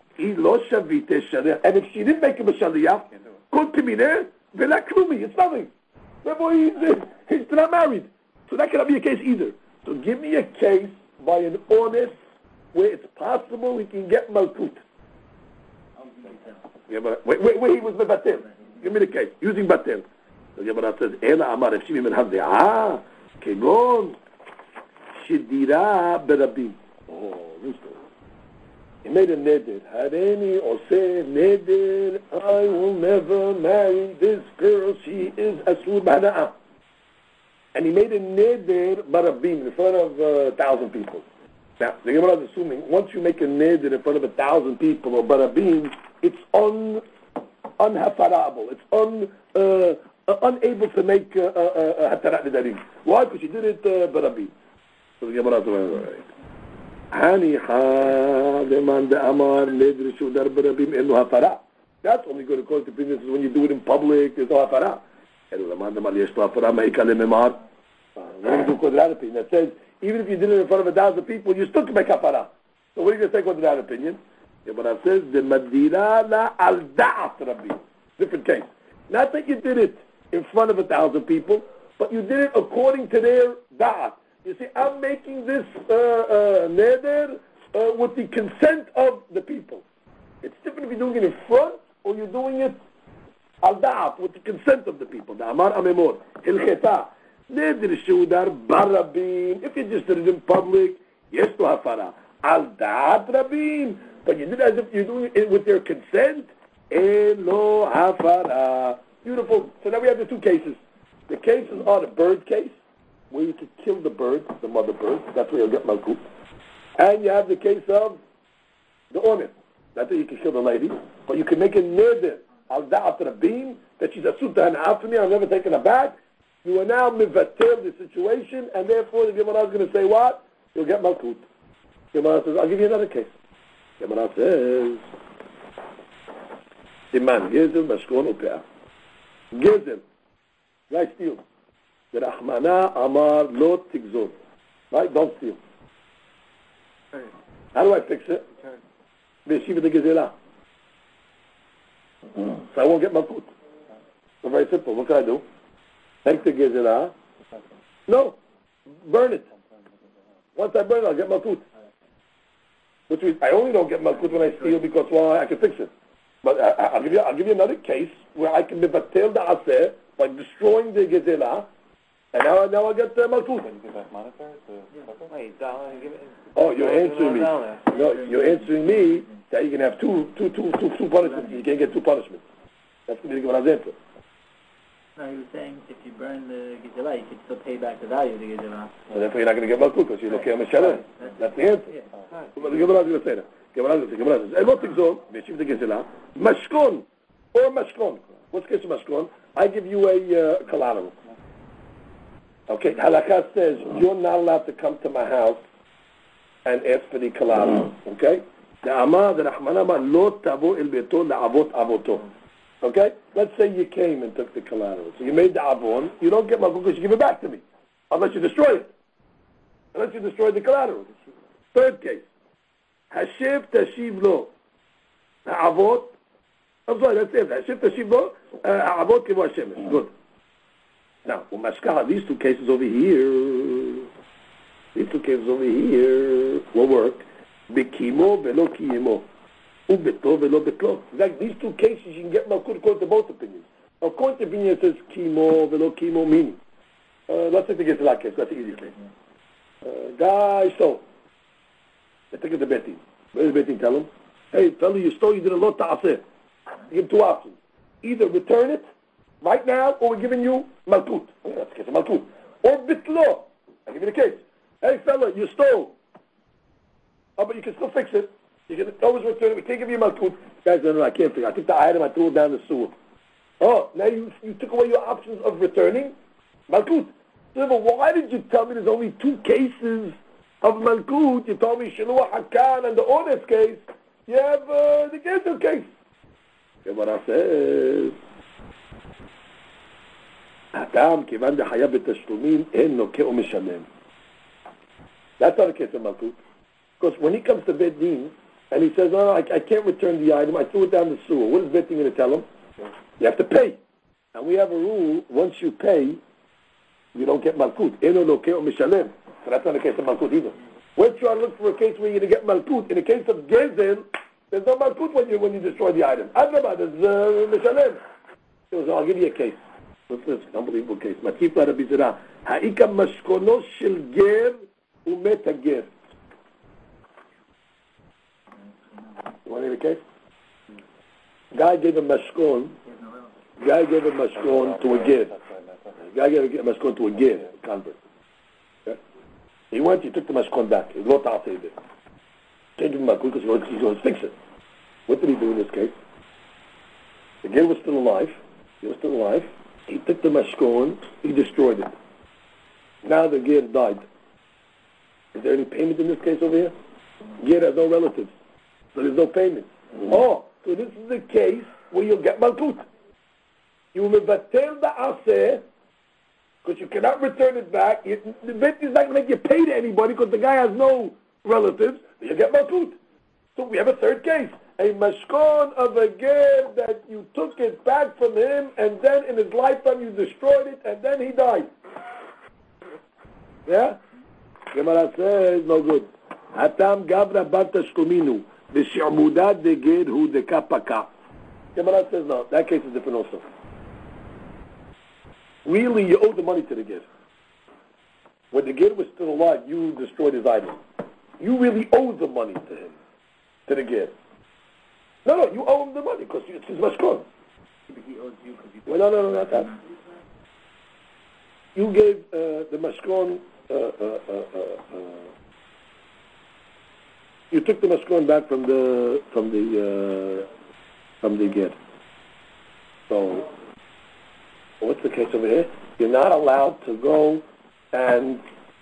And if she didn't make him a Shaliyah, it's nothing. Therefore, he's not married. So that cannot be a case either. So give me a case by an honest where it's possible he can get malkut. Where he was mevatel. Give me the case, using batel. So Gemara says, Ela Amar if Shimi Menhav De'ah, Kegon, Shidira Berabim. Oh, this story. He made a neder. Hareni Oseh neder, I will never marry this girl, she is Asur B'Hana'ah. And he made a neder Barabim in front of 1,000 people. Now, the Gemara is assuming, once you make a neder in front of 1,000 people, or Barabim, it's unhafarable. It's unable to make hatarat nedarim. Why? Because she did it barabim. So the Gemara says, right. That's only good according to business when you do it in public. There's no hafara. What do you do according to that opinion? That says even if you did it in front of 1,000 people, you still can make hafara. So what are you going to say according to that opinion? But it says the Madira la al da'at Rabbi. Different case. Not that you did it in front of 1,000 people, but you did it according to their da'at. You see, I'm making this neder with the consent of the people. It's different if you're doing it in front or you're doing it al da'at with the consent of the people. The Amar Amemor Hilcheta neder shudar barabin. If you just did it in public, yes to hafara al da'at rabin. But you did it as if you're doing it with their consent. Elo hafara. Beautiful. So now we have the two cases. The cases are the bird case, where you can kill the bird, the mother bird. That's where you'll get malkut. And you have the case of the onet. That's where you can kill the lady. But you can make a neder al da'at rabin that she's asut hana'ah for me. I'm never taking her back. You are now mivatel the situation, and therefore the Gemara is going to say what? You'll get malkut. The Gemara says, I'll give you another case. Gemara says, Siman Gezel Mashkon Upeah. Gezel, guy steals. The Rahmana Amar Lo Tigzor. Right? Don't steal. How do I fix it? Beshiva the Gezela. So I won't get malkut. So very simple. What can I do? Take the Gezela. No. Burn it. Once I burn it, I'll get malkut. Which means I only don't get malkut when I steal because I can fix it. But I'll give you another case where I can mevatel the aseh by destroying the gezela, and now I get malkut. Oh, you're answering me. No, you're answering me that you can have two punishments. You can't get two punishments. That's going to be the Gemara's answer.
No, he was saying if you burn the Gizela, you could still pay back the value of the Gizela.
So therefore you're not going to get Malkut because you're looking at Mishalem. That's the answer.
Yeah.
But the Gemara is going to say that. Gemara says, Elot Tigzol, Meshiv the Gizela, Mashkon, or Mashkon. What's the case of Mashkon? I give you a collateral. Okay, Halakha says, you're not allowed to come to my house and ask for the collateral. Okay? The Rahman lo tavo el beto la'avot avoto. Okay? Let's say you came and took the collateral. So you made the avon. You don't get malkut because you give it back to me. Unless you destroy it. Unless you destroy the collateral. Third case. Hashiv tashiv lo. Avot. I'm sorry, that's it. Hashiv tashiv lo. Avot kivu Hashemesh. Good. Now, these two cases over here will work. Bekimo velo kiyemo. Ubeto velo betlo. Like these two cases, you can get malkut according to both opinions. According to opinion, it says kimo velo kimo, meaning. Let's take the Gizela case. That's the easiest case. Guy stole. They take it to Betin. What does Betin tell him? Hey, fella, you stole, you did a lot ta'aseh. You give him two options. Either return it right now, or we're giving you malkut. That's the case of malkut. Or bitlo. I'll give you the case. Hey, fella, you stole. Oh, but you can still fix it. You can always return it. We can't give you malkut. Guys, no, I can't fix it. I took the item, I threw it down the sewer. Oh, now you took away your options of returning malkut. So, but why did you tell me there's only two cases of malkut? You told me Shiluah Hakan and the honest case. You have the Gezel case. Gemara says, Adam kivan dehaya betashlumin en noke u'mishalem. That's not the case of malkut. Because when he comes to Beit Din and he says, "Oh, I can't return the item. I threw it down the sewer." What is Beit Din going to tell him? You have to pay. And we have a rule: once you pay, you don't get malkut. Eno lokeo mishalem. So that's not the case of malkut either. We're trying to look for a case where you're going to get malkut. In the case of gezel, there's no malkut when you destroy the item. Adrabah, there's mishalem. So I'll give you a case. Look at this unbelievable case. Matif la Rabbi Zera. Ha'ika mashkono shel ger umet hager. You want to hear the case? Guy gave a mashkon. Guy gave a mashkon to a ger. Guy gave a mashkon to a ger, a convert. Okay? He took the mashkon back. He wrote out it. Changed him malkut because he was fix it. What did he do in this case? The ger was still alive. He was still alive. He took the mashkon. He destroyed it. Now the ger died. Is there any payment in this case over here? Ger has no relatives. So there's no payment. Oh, so this is the case where you'll get malkut. You will mevatel the aseh because you cannot return it back. The bet is not going to make you pay to anybody because the guy has no relatives. You get malkut. So we have a third case. A mashkon of a ger that you took it back from him and then in his lifetime you destroyed it and then he died. Yeah? Gemara says, no good. Hatam gavra bat tashkuminu. V'shi'mudad de ger hu de kapaka. Gemara says, no, that case is different also. Really, you owe the money to the ger. When the ger was still alive, you destroyed his item. You really owe the money to him, to the ger. No, you owe him the money because it's his mashkon.
He owes you because you...
Well, no, not that. You gave the mashkon... you took the mashkon back from the ger. So, what's the case over here? You're not allowed to go and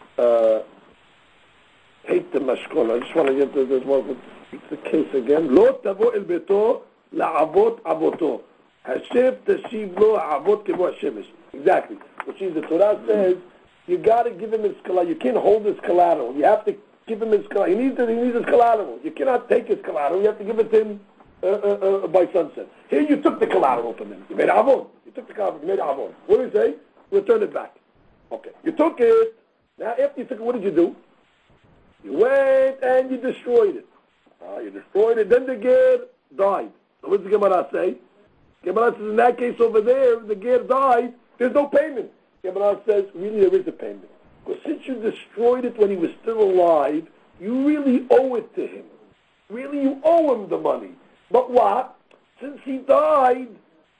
take the mashkon. I just want to get to this one. The case again. Lo tavo el beto la'avot avoto. Hashev tashiv lo avot kevo hashemesh. Exactly. Which means the Torah says you got to give him his collateral. You can't hold his collateral. You have to give him his collateral. He needs his collateral. You cannot take his collateral. You have to give it to him by sunset. Here you took the collateral from him. You made avon. You took the collateral. You made avon. What do you say? Return it back. Okay. You took it. Now after you took it, what did you do? You went and you destroyed it. You destroyed it. Then the ger died. So what does the Gemara say? Gemara says in that case over there, the ger died. There's no payment. Gemara says really there is a payment. Because since you destroyed it when he was still alive, you really owe it to him. Really, you owe him the money. But what? Since he died,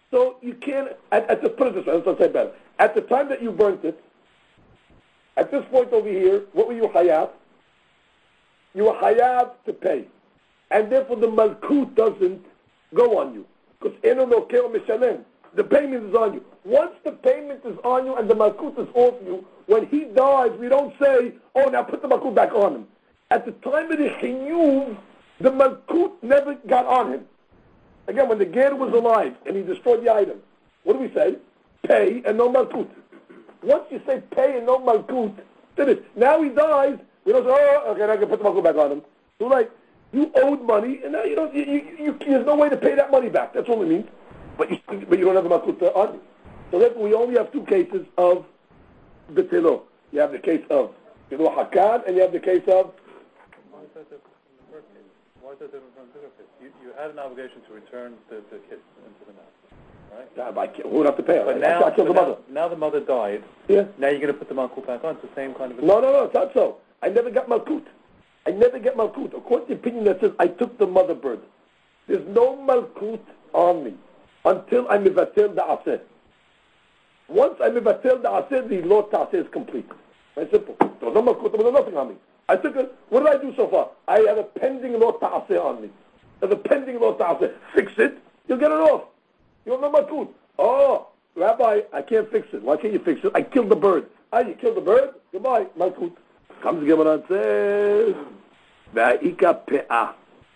So you can't, at the, put it this way, let's say better. At the time that you burnt it, at this point over here, what were you hayav? You were hayav to pay. And therefore the malkut doesn't go on you. Because the payment is on you. Once the payment is on you and the malkut is off you, when he dies, we don't say, oh, now put the malkut back on him. At the time of the chinyuv, the malkut never got on him. Again, when the ger was alive and he destroyed the item, what do we say? Pay and no malkut. Once you say pay and no malkut, finish. Now he dies, we don't say, oh, okay, now I can put the malkut back on him. So like, you owed money, and now you don't. There's no way to pay that money back. That's all it means. But you don't have the malkut on you. So therefore, we only have two cases of betilo. You have the case of betilo hakan, and you have the case of.
Why is that different from the first case? Why is that different from the first case? You had an obligation to return the kids into the mouth, right?
Yeah, who would have to pay?
But now the mother died.
Yeah.
Now you're going to put the malkut back on. It's the same kind of.
No, it's not so. I never got malkut. I never get malkut. According to the opinion that says I took the mother bird, there's no malkut on me until I mivatel da'aseh. Once I mivatel da'aseh, the law ta'aseh is complete. Very simple. There was no malkut, there was nothing on me. I took it. What did I do so far? I have a pending law ta'aseh on me. There's a pending law ta'aseh. Fix it, you'll get it off. You have no malkut. Oh, Rabbi, I can't fix it. Why can't you fix it? I killed the bird. You killed the bird? Goodbye, malkut. Comes the Gemara and says, Va'ika pe'ah.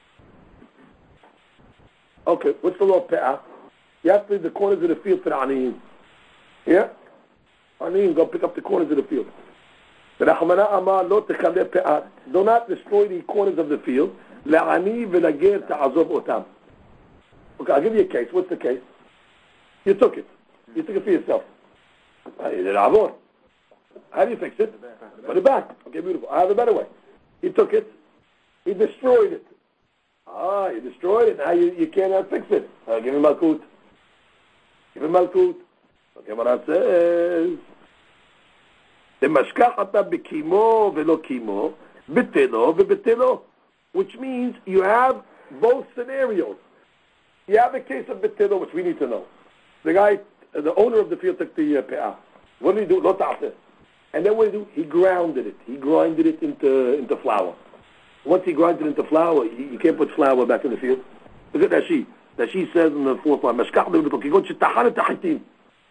Okay, what's the law of pe'ah? You have to leave the corners of the field for the aniyim. Yeah? Aniyim, go pick up the corners of the field. Rachmana amar lo techaleh pe'ah. Do not destroy the corners of the field. La'ani v'lager ta'azov otam. Okay, I'll give you a case. What's the case? You took it. You took it for yourself. You did avon. How do you fix it? Put it back. Okay, beautiful. I have a better way. He took it. He destroyed it. You destroyed it. Now you cannot fix it. Give him malkut. Give him malkut. Okay, what it says. bekimo velo kimo, betelo vebetelo, which means you have both scenarios. You have a case of betelo, which we need to know. The guy, the owner of the field took the pe'ah. What did he do? Lo ta'aseh. And then what did he do? He grounded it. He grinded it into flour. Once he grinded it into flour, you can't put flour back in the field. Look at Rashi. Rashi says in the fourth line, Mashkach le'ulipo, kigon shetachan tachitim.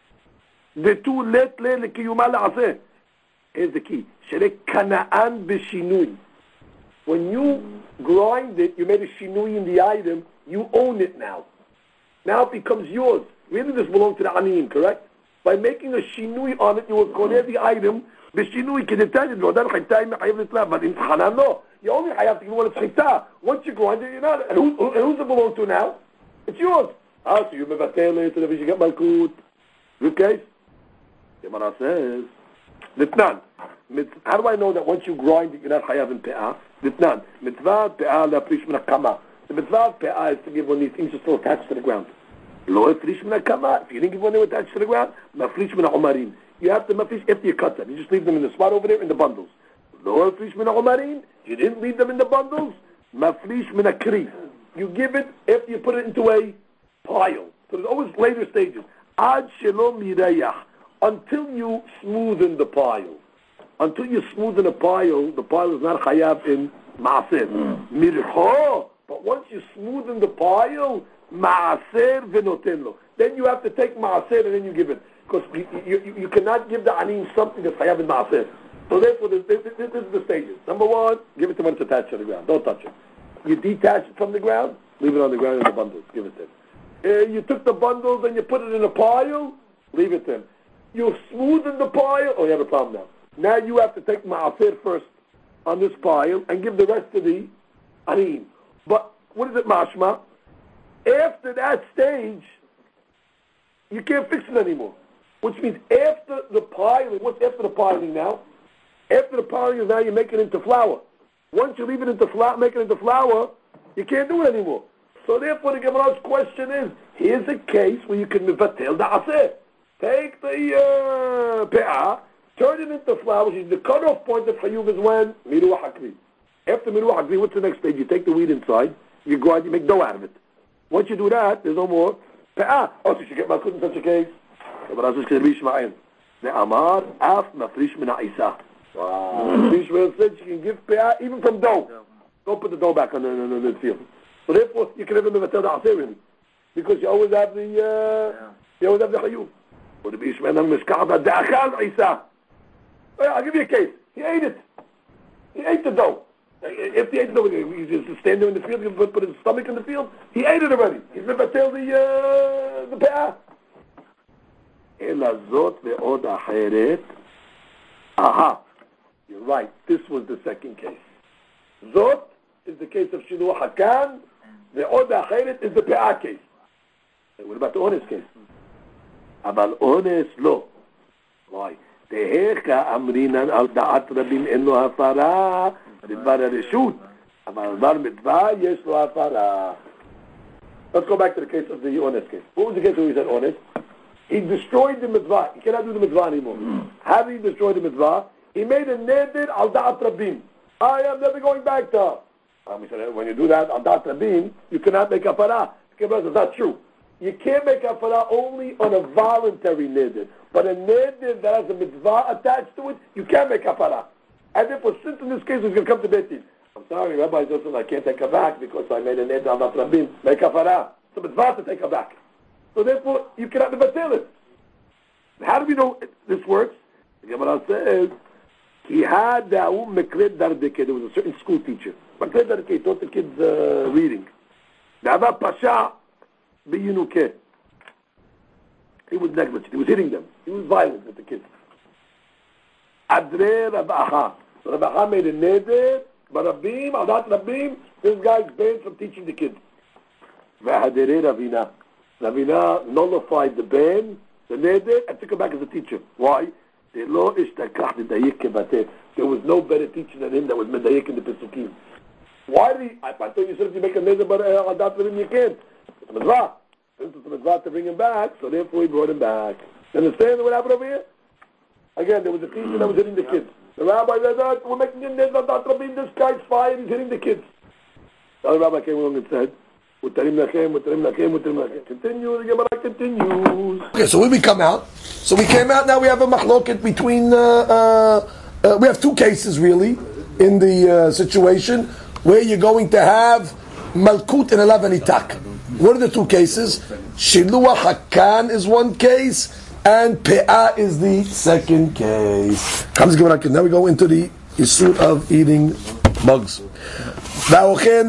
Vetu let le'kiyuma la'aseh. Here's the key. Shere kana'an b'shinui. When you grind it, you made a shinui in the item, you own it now. Now it becomes yours. Really this belongs to the aniyim, correct? By making a shinui on it, you will connect the item. B'shinui kedetayim lo dan chaytayim mechayev l'tlav. But in Hanan, no. You only have to give one chayta. Once you grind it, you're not. And who's it belong to now? It's yours. So you mevatel it, and you get malkut. Good case? Gemara says, Litnan. How do I know that once you grind it, you're not chayav in pe'ah? Litnan. Mitzvah pe'ah la'prish min hakama. The mitzvah of pe'ah is to give when these things are still attached to the ground. Lo afrish min hakama. If you didn't give when they were attached to the ground, mafrish min ha'omarim. You have to mafrish after you cut them. You just leave them in the spot over there in the bundles. Lo afrish min ha'omarim. You didn't leave them in the bundles. Mafrish min ha'kri. You give it after you put it into a pile. So there's always later stages. Ad shelo mirayach. Until you smoothen the pile. Until you smoothen the pile is not chayav in ma'aser. Mircho. But once you smoothen the pile, ma'aser v'noten lo. Then you have to take ma'aser and then you give it. Because you cannot give the anim something that's chayav in ma'aser. So therefore, this is the stages. Number one, give it to when it's attached to the ground. Don't touch it. You detach it from the ground, leave it on the ground in the bundles. Give it to him. You took the bundles and you put it in a pile, leave it to him. You smoothen the pile, you have a problem now. Now you have to take ma'aser first on this pile and give the rest to the anim. But what is it, mashma? After that stage, you can't fix it anymore. Which means after the piling, what's after the piling now? After the piling is now you make it into flour. Once you leave it into flour, make it into flour, you can't do it anymore. So therefore the Gemara's question is, here's a case where you can mevatel da'aseh. Take the pe'ah, turn it into flour, which is the cutoff point of chayuv is when? Miruah hakri. After miruah hakri, what's the next stage? You take the wheat inside, you grind, you make dough out of it. Once you do that, there's no more Pe'ah. Oh, so you should get malkut in such a case. But I was just going to be Ishmael. The Amar af mafrish min ha'isa. Wow. Ishmael said you can give pe'ah even from dough. Don't put the dough back on the field. So therefore, you can never mevatel the asir really, because you always have the hayuv. Or the Ishmael mishka'ad da'achal isa. I'll give you a case. He ate it. He ate the dough. If he ate the dough, he just stand there in the field, he put his stomach in the field. He ate it already. He's mevatel the pe'ah. Ela zot ve'od acheret. Aha. You're right. This was the second case. Zot is the case of Shiluah Hakan. Ve'od acheret is the pe'ah case. What about the honest case? Aval honest lo. Why? Teheka amrinan al da'at rabim en lo hafara b'dvar hareshut. Aval bar mitzvah yesh lo hafara. Let's go back to the case of the honest case. What was the case where he said honest? He destroyed the mitzvah. He cannot do the mitzvah anymore. Having he destroyed the mitzvah, he made a neder al da'at rabim. I am never going back to her. We said, when you do that al da'at rabim, you cannot make kafara. It's not true. You can't make kafara only on a voluntary neder. But a neder that has a mitzvah attached to it, you can't make kafara. And therefore, since in this case, it's going to come to Beit Din. I'm sorry, Rabbi Joseph, I can't take her back because I made a neder al da'at rabim. Make kafara. It's a mitzvah to take her back. So therefore, you cannot mevatel it. How do we know this works? The Gemara says, he had there was a certain school teacher. Makred Dardike taught the kids reading. Pasha b'yinuke. He was negligent. He was hitting them. He was violent with the kids. Adre Rabaha. So Rabaha made a neder, but Rabim, Adat Rabim, this guy's banned from teaching the kids. V'hadere Ravina. Ravina nullified the ban, the neder, and took him back as a teacher. Why? There was no better teacher than him that was medayik in the Pesukim. Why did he? I thought you said if you make a neder, but adat with him, you can't. It's a mitzvah. Since it's a mitzvah to bring him back, so therefore he brought him back. You understand what happened over here? Again, there was a teacher that was hitting the kids. The rabbi said, we're making a neder, adat rabin, this guy's fired, he's hitting the kids. The other rabbi came along and said, Continue, the Gemara continues.
Okay, so when we come out, we came out, now we have a machloket between, we have two cases really, in the situation, where you're going to have malkut and alav anitak. What are the two cases? Shiluah Hakan is one case, and Pe'ah is the second case. Now we go into the issue of eating bugs. Okay,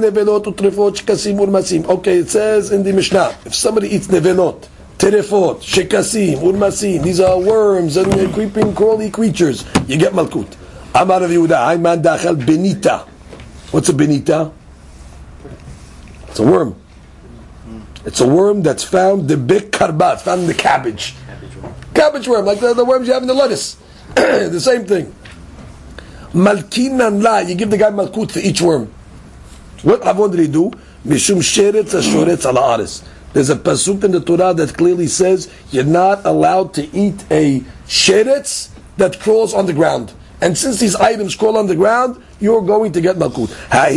it says in the Mishnah, if somebody eats nevelot, terefot, shekasim, urmasim, these are worms and creeping, crawly creatures, you get malkut. Amar Rav Yehuda, Ayman dachal benita. What's a benita? It's a worm. It's a worm that's found, the big karbat, found in the cabbage. Cabbage worm, like the worms you have in the lettuce. The same thing. Malkinan la, you give the guy malkut for each worm. What avon did he do? Mishum sheretz ha-shoretz ala aris. There's a pasuk in the Torah that clearly says you're not allowed to eat a sheretz that crawls on the ground. And since these items crawl on the ground, you're going to get malkut.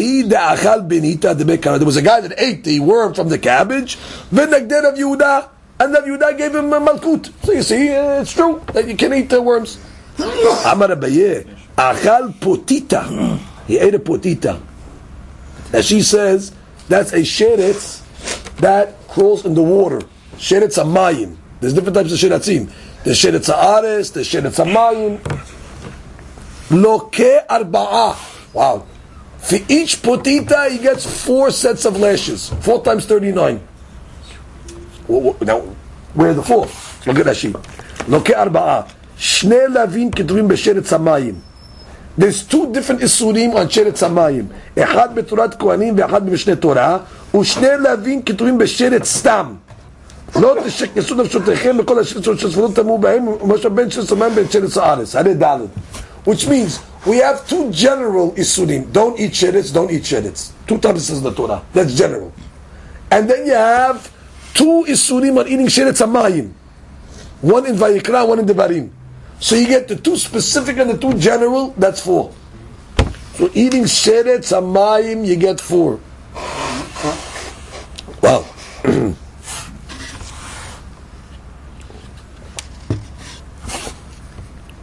There was a guy that ate the worm from the cabbage. V'nagder Rav Yehuda, and Rav Yehuda gave him malkut. So you see, it's true that you can eat the worms. Amar Abaye, achal potita. He ate a potita. As she says, that's a sheretz that crawls in the water. Sheretz hamayim. There's different types of sheretzim. There's sheretz haaretz, there's sheretz hamayim. Loke arba'ah. Wow. For each potita, he gets 4 sets of lashes. 4 times 39. Now, where are the 4? Look at that sheet. Loke arba'ah. Shne lavin ketuvim b'sheretz hamayim. There's 2 different isurim on sheretz hamayim. Echad b'torat kohanim ve'echad b'mishnei Torah. U'shnei lavin ketuvim b'sheretz stam. לא תשקסו נפשותיכם בכל השרצות שספרות תמו בהם ומשה בין שסמם בין sheretz haaretz. הרי ד'. Which means we have 2 general isurim. Don't eat sheretz, don't eat sheretz. 2 times in the Torah. That's general. And then you have 2 isurim on eating sheretz hamayim. One in Vayikra, one in Devarim. So you get the 2 specific and the 2 general, that's 4. So eating sheretz hamayim, you get 4. Wow.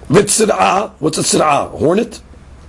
V'tzir'ah, what's a tzir'ah? Hornet?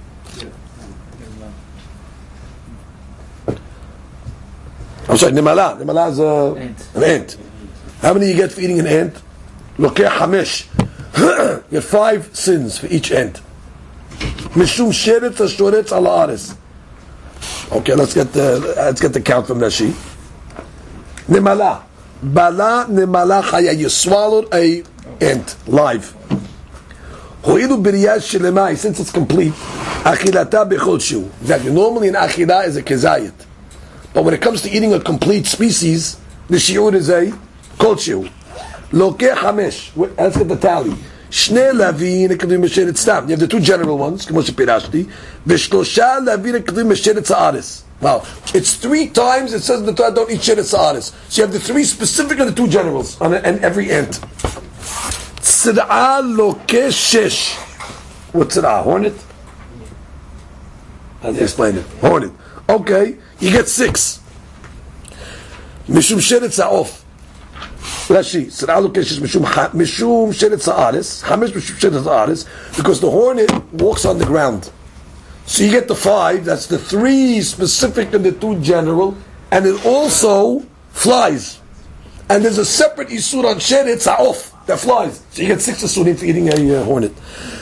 I'm sorry, nimala. Nimala is an ant. How many you get for eating an ant? Lokeh hamesh. You get 5 sins for each ant. Mishum sheretz ha-shoretz ala aretz. Okay, let's get the count from Rashi. Nimala. Bala nimala chaya. You swallowed a ant live. Ho'ilu biriyah shelemai. Since it's complete, achilata bechol shu. Exactly. Normally an achila is a kezayit. But when it comes to eating a complete species, the shiur is a kol shiur. Lokeh hamesh. Let's get the tally. Shnei lavin ekavim mesheretz stam. You have the 2 general ones, k'mo shepirashti. V'shlosha lavin ekavim mesheretz haaretz. Wow, it's 3 times it says in the Torah don't eat sheretz haaretz. So you have the 3 specific and the 2 generals on every ant. Tzir'ah lokeh shesh. What's tzir'ah? Hornet? How do you explain it? Hornet. Okay, you get 6. Mishum sheretz ha'of. Rashi, tzir'ah lokeh shesh mishum sheretz haaretz. Hamesh mishum sheretz haaretz. Because the hornet walks on the ground. So you get the 5, that's the 3 specific and the 2 general, and it also flies. And there's a separate isur on sheretz ha'of that flies. So you get 6 isurim for eating a hornet.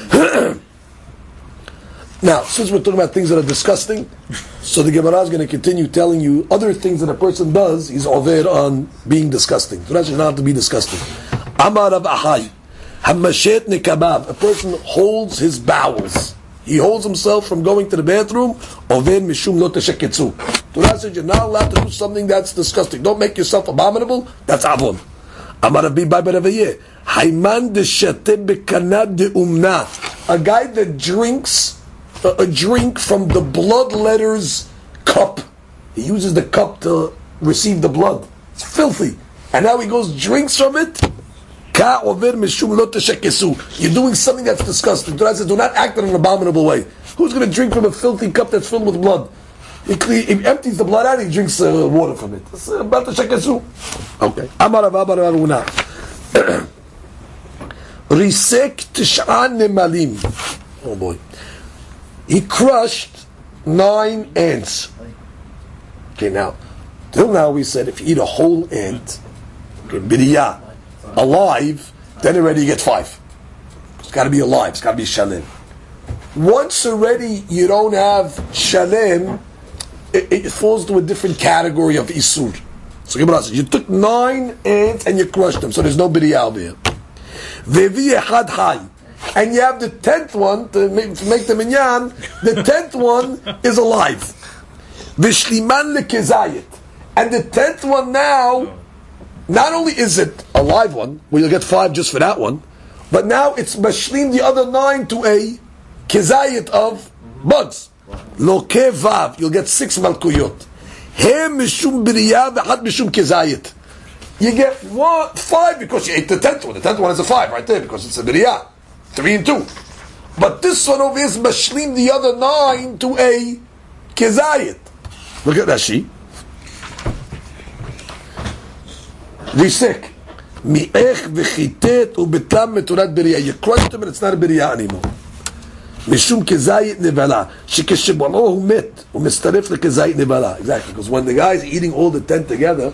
Now, since we're talking about things that are disgusting, so the Gemara is going to continue telling you other things that a person does, he's over on being disgusting. So that's not have to be disgusting. Amar Rav Ahai, Hamashet nekabab, a person holds his bowels. He holds himself from going to the bathroom. Oven mishum lo tesheketzu. Torah says you're not allowed to do something that's disgusting. Don't make yourself abominable. That's avon. Amar Rabbi Bar bar Avayeh. Hayman deshateh bekanad deumna. A guy that drinks a drink from the bloodletter's cup. He uses the cup to receive the blood. It's filthy. And now he goes drinks from it. You're doing something that's disgusting. Torah says, do not act in an abominable way. Who's going to drink from a filthy cup that's filled with blood? He empties the blood out, he drinks water from it. It's about the shekesu. Okay. Amar Rav Huna. Risek tish'an nemalim. Oh boy. He crushed 9 ants. Okay, now, till now we said if you eat a whole ant, okay, biriyah, alive, then already you get 5. It's got to be alive. It's got to be shalem. Once already you don't have shalem, it falls to a different category of isur. So Gemara says you took 9 ants and you crushed them, so there's no biriyah over here. Vevi echad hay, and you have the 10th one to make the minyan. The 10th one is alive. Vishliman lekezayit, and the 10th one now. Not only is it a live one, where you'll get 5 just for that one, but now it's mashlim the other 9 to a kezayit of bugs. Lokeh vav, you'll get 6 malkuyot. He mishum biriyah v'chad mishum kezayit. You get 5 because you ate the 10th one. The 10th one is a 5 right there because it's a biriyah. 3 and 2. But this one over here is mashlim the other 9 to a kezayit. Look at Rashi. Risek. Mi'ech v'chitet u'betam meturat biriyah. You crushed them and it's not a biriyah anymore. Mishum kezayit nevala. Shekeshebalohu met u'mistaref lekezayit nevala. Exactly, because when the guy's eating all the 10 together,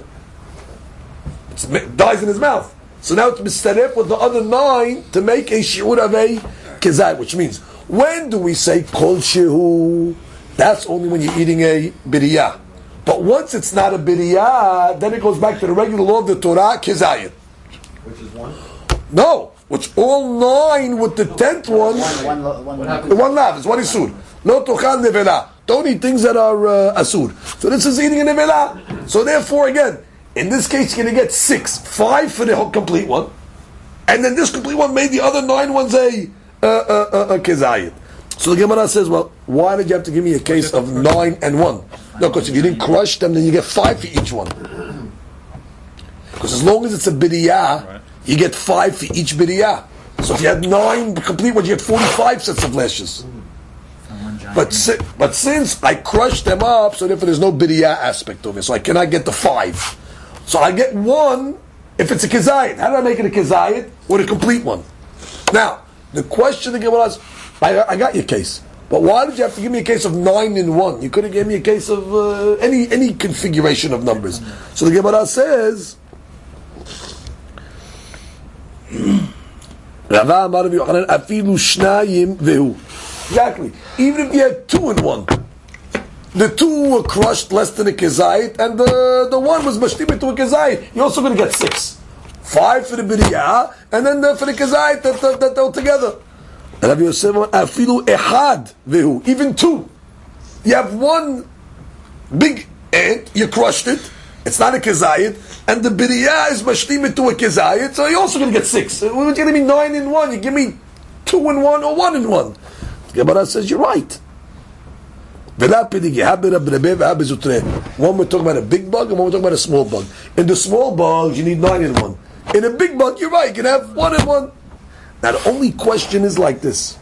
it dies in his mouth. So now it's mistaref with the other 9 to make a shi'ur of a kezayit, which means, when do we say kol shehu? That's only when you're eating a biriyah. But once it's not a biriyah, then it goes back to the regular law of the Torah, kezayit.
Which is 1?
No, which all 9 with the 10th one. One lav is one isur. No tochal nevela. Don't eat things that are asur. So this is eating a nevela. So therefore, again, in this case, you're going to get 6, 5 for the whole complete one, and then this complete one made the other 9 ones a kezayit. So the Gemara says, well, why did you have to give me a case of 9 and 1? No, because if you didn't crush them, then you get 5 for each one. Because as long as it's a biriyah, right, you get 5 for each biriyah. So if you had 9 complete ones, you get 45 sets of lashes. But since I crushed them up, so therefore there's no biriyah aspect of it. So I cannot get the 5. So I get 1 if it's a kezayit. How do I make it a kezayit? With a complete one. Now, The question the Gemara is, I got your case, but why did you have to give me a case of 9 and 1? You could have given me a case of any configuration of numbers. So the Gemara says, Rava Amar Rabbi Yochanan, afilu shnayim vehu. Exactly. Even if you had 2 and 1, the 2 were crushed less than a kezayit, and the 1 was mashtim to a kezayit. You're also going to get 6. 5 for the biriyah, and then for the kezayit that all together. And Rabbi Yosef, afilu ehad vehu. Even 2. You have 1 big ant, you crushed it. It's not a kezayit, and the biriyah is mashtim to a kezayit, so you're also going to get 6. You're going to be 9 and 1. You give me 2 and 1 or 1 and 1. Gemara says you're right. One we're talking about a big bug, and one we're talking about a small bug. In the small bug, you need 9 and 1. In a big bug, you're right. You can have 1 and 1. Now the only question is like this: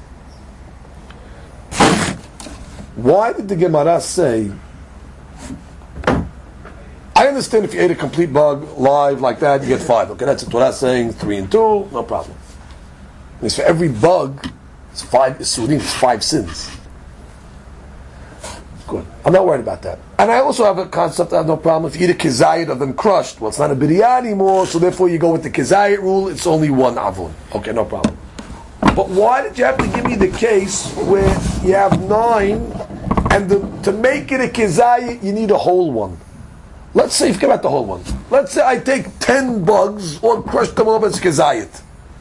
why did the Gemara say? I understand if you ate a complete bug live like that, you get 5. Okay, that's the Torah saying 3 and 2, no problem. Because for every bug, it's 5 isurim, it's 5 sins. Good. I'm not worried about that. And I also have a concept I have no problem. If you eat a kezayit of them crushed, well, it's not a biriyah anymore, so therefore you go with the kezayit rule, it's only 1 avon. Okay, no problem. But why did you have to give me the case where you have 9, and to make it a kezayit, you need a whole one? Let's say, forget about the whole one. Let's say I take 10 bugs, or crush them all as kezayit.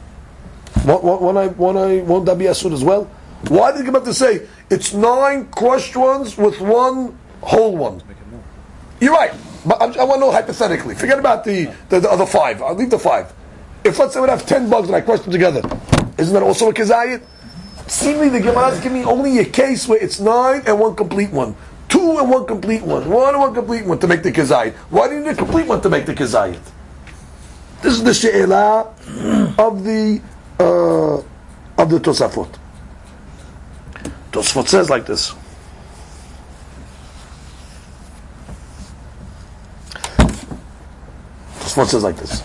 Won't that be asur as well? Why did you come up to say it's 9 crushed ones with 1 whole one? You're right, but I want to know hypothetically. Forget about the other 5. I'll leave the 5. If let's say we have 10 bugs and I crush them together, isn't that also a kezayit? Seemingly the Gemara is giving me only a case where it's 9 and 1 complete one, 2 and 1 complete one, 1 and 1 complete one to make the kezayit. Why do you need a complete one to make the kezayit? This is the she'elah of the Tosafot. Tosafot says like this. Tosafot says like this.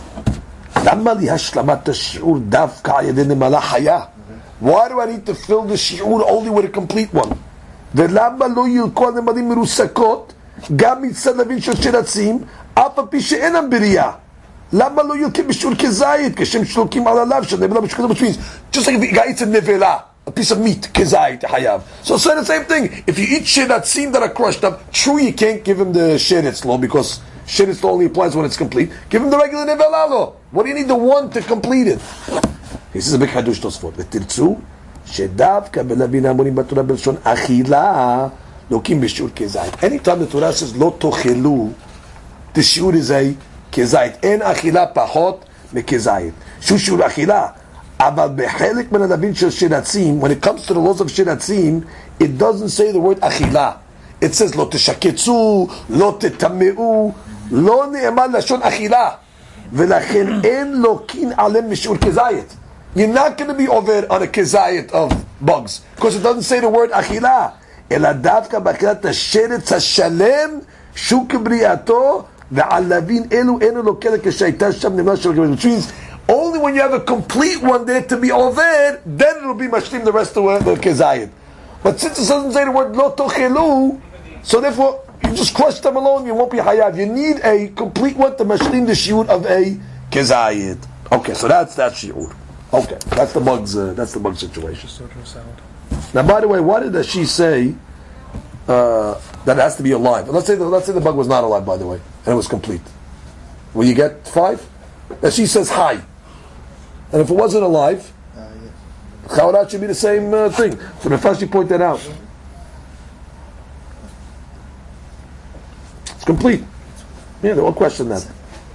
Why do I need to fill the shi'ur only with a complete one? ולמה לא ילקו הנמלים מרוסקות גם מצד לבין של שרצים אף על פי שאינם בריאה? למה לא ילקים בשיעור כזית כשהם שלוקים על עליו שנבלה בשיעור כזית? Which means, just like if a guy eats a nevela, a piece of meat, כזית, hayav. So say the same thing. If you eat shiratzim that are crushed up, true you can't give him the sheretz law because sheretz law only applies when it's complete. Give him the regular nevela law. What do you need the one to complete it? He says a big hadush tosfot. ותרצו שדווקא בלבין המונים בתורה בלשון אכילה לוקים בשיעור כזית. Anytime the Torah says לא תאכלו, the shiur is a כזית. אין אכילה פחות מכזית. שהוא שיעור אכילה. אבל בחלק מן הדין של שרצים, when it comes to the laws of שרצים, it doesn't say the word אכילה. It says לא תשקצו, לא תטמאו, לא נאמר לשון אכילה. ולכן אין לוקין עליהם משיעור כזית. You're not going to be over on a kezayit of bugs because it doesn't say the word achilah. אלא דווקא באכילת השרץ השלם שוק בריאתו ועל להבין אלו אינו לוקח כשהייתה שם נמלה של גבי. Which means only when you have a complete one there to be over, then it will be mashlim the rest of the kezayit. But since it doesn't say the word lo tochelu, so therefore you just crush them alone, you won't be hayav. You need a complete one to mashlim the shiur of a kezayit. Okay, so that's shiur. Okay, that's the bug situation. Now, by the way, why did she say that it has to be alive? Let's say the bug was not alive, by the way, and it was complete. Will you get 5? And she says hi, and if it wasn't alive, chawarat should be the same thing. So the first you point that out. It's complete. Yeah, they won't question that.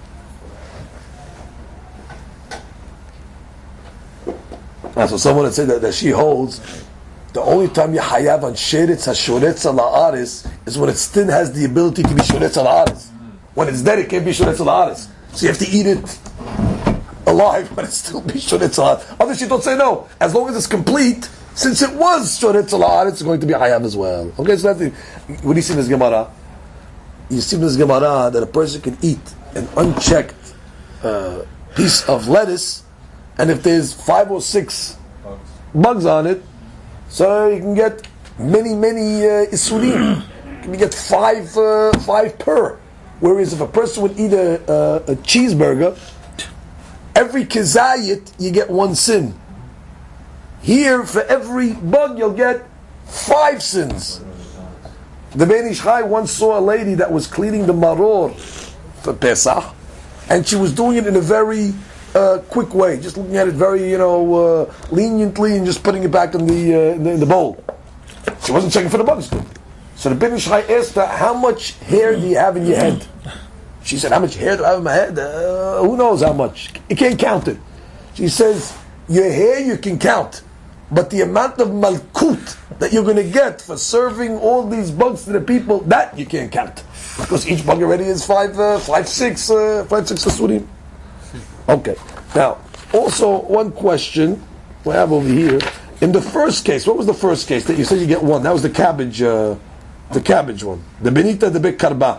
So someone would say that she holds the only time you hayav on sheretz hashoretz la'aris is when it still has the ability to be shoretz la'aris. When it's dead, it can't be shoretz la'aris. So you have to eat it alive, but it still be shoretz la'aris. Others she don't say no. As long as it's complete, since it was shoretz la'aris, it's going to be hayav as well. Okay, so that's the, what do you see in this Gemara? You see in this Gemara that a person can eat an unchecked piece of lettuce. And if there's 5 or 6 bugs on it, so you can get many isurim. You get five per. Whereas if a person would eat a cheeseburger, every kizayit you get one sin. Here, for every bug, you'll get 5 sins. The Ben Ish Chai once saw a lady that was cleaning the maror for Pesach, and she was doing it in a very quick way, just looking at it very, leniently, and just putting it back in the bowl. She wasn't checking for the bugs. So the Ben Ish Chai asked her, "How much hair do you have in your head?" She said, "How much hair do I have in my head? Who knows how much? You can't count it." She says, "Your hair you can count, but the amount of malkut that you're going to get for serving all these bugs to the people, that you can't count. Because each bug already is 5, 6 asurim." Okay. Now, also one question we have over here. In the first case, what was the first case that you said you get one? That was the cabbage one. The benita de bek karba.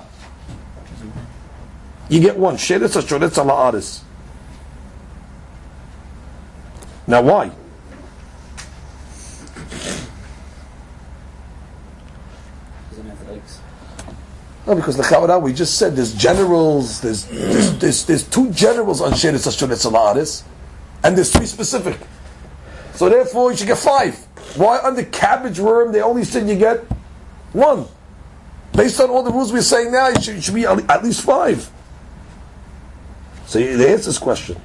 You get one. Sheretz ha-shoretz ala aris. Now why? No, because the Chavarah, we just said there's generals, there's 2 generals on Sheretz ha-shoretz ala aris, and there's 3 specific. So therefore you should get 5. Why on the cabbage worm they only said you get 1? Based on all the rules we're saying now, it should be at least 5. So they asked this question.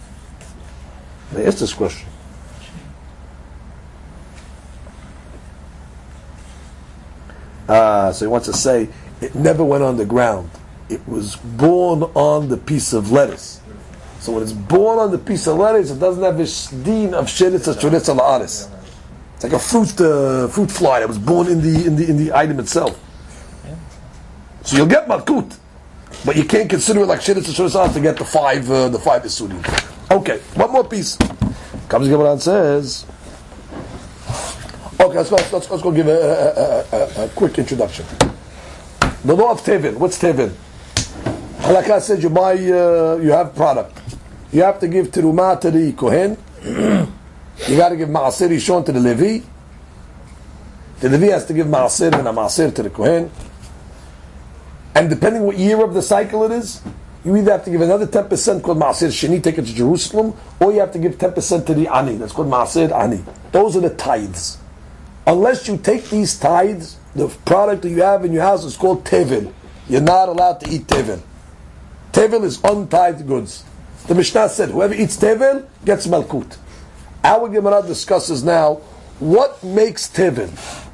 So he wants to say it never went on the ground. It was born on the piece of lettuce. So when it's born on the piece of lettuce, it doesn't have a shdin of sheretz ha-shoretz ala aris. It's like a fruit fly that was born in the item itself. So you'll get malkut, but you can't consider it like sheretz ha-shoretz ala aris to get the 5 isurim. Okay, one more piece. Comes the Gemara and says. Okay, let's go give a quick introduction. The law of tevin. What's tevin? Halakha says you have product. You have to give terumah to the kohen. You got to give ma'aser rishon to the Levi. The Levi has to give ma'aser and a ma'aser to the kohen. And depending what year of the cycle it is, you either have to give another 10% called ma'aser sheni, take it to Jerusalem, or you have to give 10% to the ani. That's called ma'aser ani. Those are the tithes. Unless you take these tithes, the product that you have in your house is called tevin. You're not allowed to eat tevin. Tevel is untithed goods. The Mishnah said, whoever eats tevel gets malkut. Our Gemara discusses now, what makes tevel?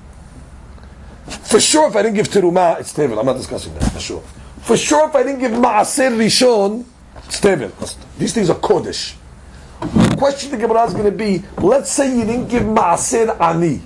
For sure, if I didn't give terumah, it's tevel. I'm not discussing that, for sure. For sure, if I didn't give ma'aser rishon, it's tevel. These things are kodesh. The question the Gemara is going to be, let's say you didn't give ma'aser ani.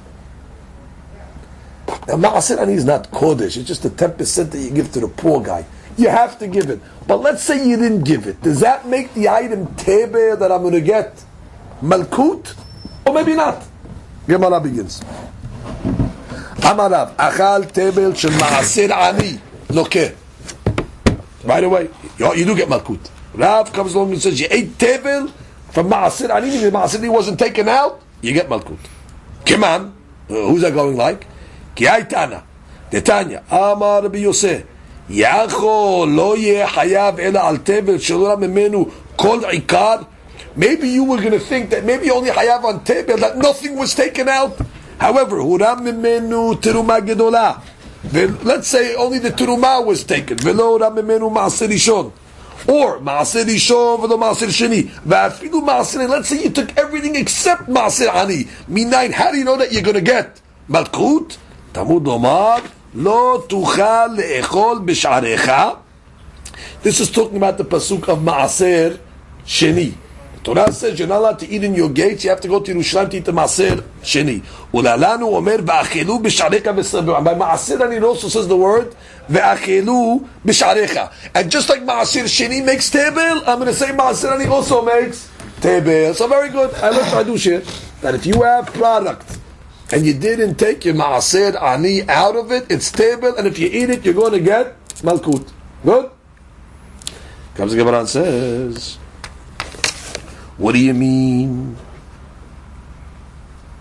Now, ma'aser ani is not kodesh. It's just the 10% that you give to the poor guy. You have to give it. But let's say you didn't give it. Does that make the item tebe that I'm going to get malkut? Or maybe not? Gemara begins. Amarav, achal tebel shel ma'aser ani lokeh. Right away, you do get malkut. Rav comes along and says, you ate tebel from ma'aser ani, the ma'aser ani wasn't taken out, you get malkut. Kiman, who's that going like? Ki aitana, detanya, amar Rabbi Yosef, Yachol lo yeh hayav ela al tevel shelora memenu kol ikar. Maybe you were going to think that maybe only hayav on tevel, that nothing was taken out. However, huram memenu teruma gedola. Let's say only the teruma was taken. Velo huram memenu ma'aser rishon, or ma'aser rishon velo ma'aser sheni. Va'afilu ma'aser. Let's say you took everything except ma'aser ani. Minayin, how do you know that you're going to get malkut? Tamud Omar. Lo tuchal le'echol b'sh'arecha. This is talking about the pasuk of Ma'aser Sheni. The Torah says you're not allowed to eat in your gates. You have to go to Yerushalayim to eat the Ma'aser Sheni. Ulalanu omer v'achelu b'sh'arecha v'sabur. And by Ma'aser and it also says the word v'achelu b'sh'arecha. And just like Ma'aser Sheni makes tebel, I'm going to say Ma'aser and it also makes tebel. So very good. I learned I do shit that if you have product and you didn't take your ma'aser ani out of it, it's table, and if you eat it, you're going to get malkut. Good? Comes the Gemara and says, what do you mean?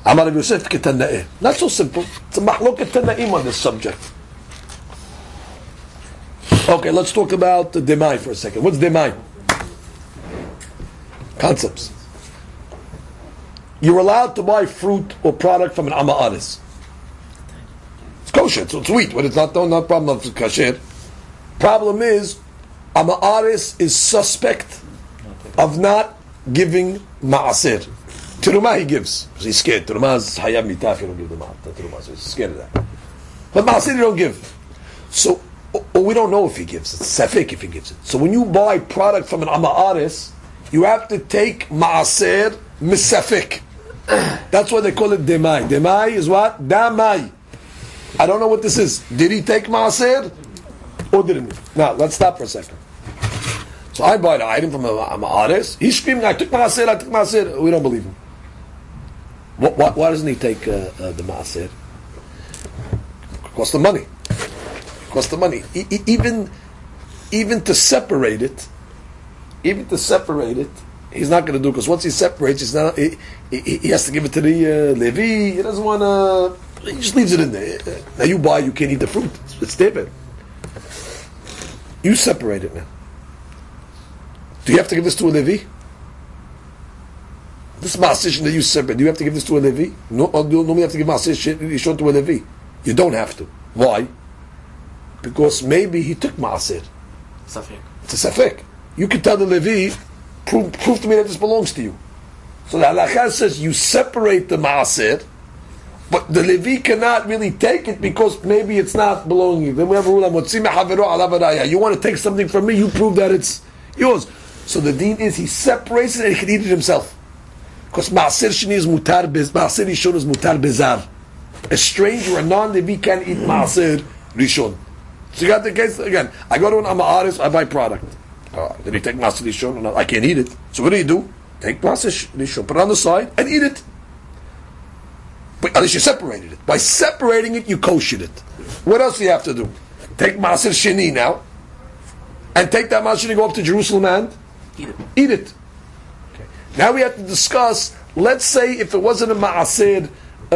Amar Rabbi Yosef Ketana'eh. Not so simple. It's a mahloket Tana'im on this subject. Okay, let's talk about the demai for a second. What's demai? Concepts. You're allowed to buy fruit or product from an ama'aris. It's kosher, so it's wheat, but it's not problem of kasher. Problem is, ama'aris is suspect of not giving ma'asir. Terumah he gives, because he's scared. Terumah is hayab mitah if you don't give the terumah, so he's scared of that. But ma'asir you don't give. So, or we don't know if he gives it. It's safek if he gives it. So when you buy product from an ama'aris, you have to take ma'asir misafek. That's why they call it demai. Demai is what? Damai. I don't know what this is. Did he take ma'asir or didn't he? Now, let's stop for a second. So I buy the item from a ma'aris. He's screaming, I took ma'asir. We don't believe him. Why doesn't he take the ma'asir? Cost the money. Cost the money. Even to separate it, he's not going to do, because once he separates, he has to give it to the Levi. He doesn't want to. He just leaves it in there. Now you buy, you can't eat the fruit. It's there. You separate it now. Do you have to give this to a Levi? This ma'aseh that you separate, do you have to give this to a Levi? No, normally you have to give ma'aseh shown to a Levi. You don't have to. Why? Because maybe he took ma'aseh.
Safek.
It's a safek. You can tell the Levi, prove to me that this belongs to you. So the halakha says you separate the ma'aseh, but the Levi cannot really take it because maybe it's not belonging to you. Then we have a rule on you want to take something from me, you prove that it's yours. So the deen is he separates it and he can eat it himself. Because ma'asir sheni is mutar ma'asir rishon is mutar bezar. A stranger, a non-Levi can't eat ma'asir rishon. So you got the case again. I go to an ama'aris, I buy product. Did he take ma'asir rishon? No, I can't eat it. So what do? Take ma'asir rishon, put it on the side, and eat it. But at least you separated it. By separating it, you koshered it. What else do you have to do? Take ma'asir sheni now, and take that ma'asir sheni, go up to Jerusalem and eat it. Okay. Now we have to discuss, let's say if it wasn't a ma'asir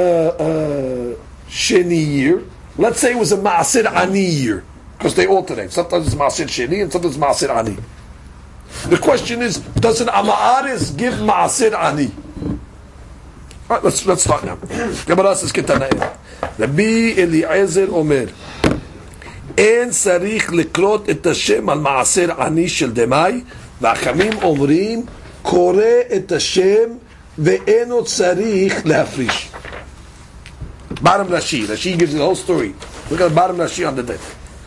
sheni year, let's say it was a ma'asir ani year, because they alternate. Sometimes it's ma'asir sheni and sometimes it's ma'asir ani. The question is, does an ama'aris give ma'asir ani? All right, let's start now. Gemara says Ketana'eh. Rabbi Eliezer Omer, אין צריך לקרות את השם על מעשר עני של דמאי, והחכמים אומרים קורא את השם ואינו צריך להפריש. Bottom Rashi. Rashi gives you the whole story. Look at the bottom Rashi on the deck.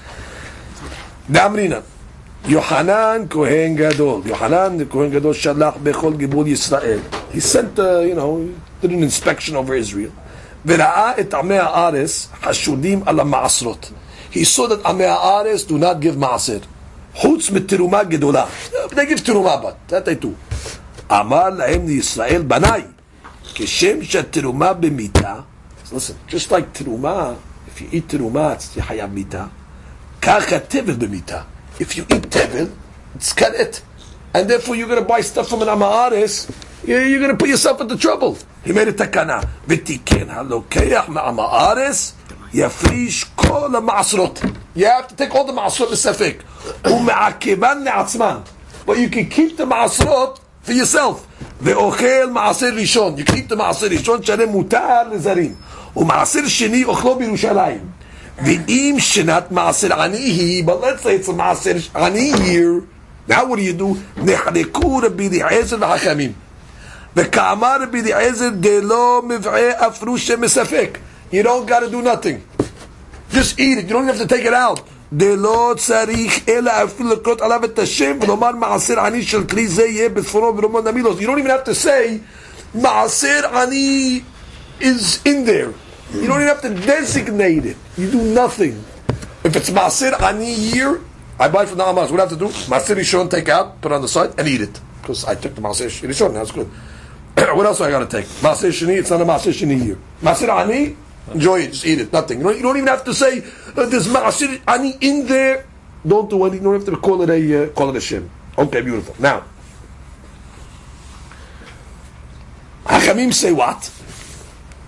Damrina. Yohanan Kohen Gadol. Yohanan the Kohen Gadol shalach bechol gibul Yisrael. He sent, did an inspection over Israel. וראה את עמי הארץ חשודים על המעשרות. He saw that עמי הארץ do not give מעשר. חוץ מתרומה גדולה. They give תרומה, but that they do. אמר להם לישראל בניי, כשם שהתרומה במיתה, listen, just like teruma, if you eat teruma, it's hayab mita. Kacha tevel b'mita. If you eat tevel, it's karet. And therefore you're going to buy stuff from an ama'aris, you're going to put yourself into trouble. He made a takana. V'tiken halokeach ma'ama'aris, yafrish kol ha'ma'asrot. You have to take all the ma'asrot l'safek. U'me'akevan le'atzman. But you can keep the ma'asrot for yourself. Ve'ochel ma'aser rishon. You keep the ma'aser rishon, shalem mutar lezarim. ומעשר שני אוכלו בירושלים. ואם שנת מעשר עני היא, but let's say it's a מעשר עני year, now what do? נחלקו רבי אליעזר וחכמים. וכאמר רבי אליעזר דלא מבעה אפרוש מספק. You don't got to do nothing. Just eat it. You don't have to take it out. דלא צריך אלא אפילו לקרות עליו את השם ולומר מעשר עני של כלי זה יהיה בספרו ולומר נמילוס. You don't even have to say מעשר עני is in there. You don't even have to designate it. You do nothing. If it's Masir Ani year, I buy from the Hamas. What do I have to do? Masir Rishon, take out, put it on the side, and eat it. Because I took the Masir Rishon, that's good. What else do I got to take? Masir Shani, it's not a Masir Shani year. Masir Ani, enjoy it, just eat it, nothing. You don't even have to say, there's Masir Ani in there. Don't do anything, you don't have to call it a Shem. Okay, beautiful. Now, Hachamim say what?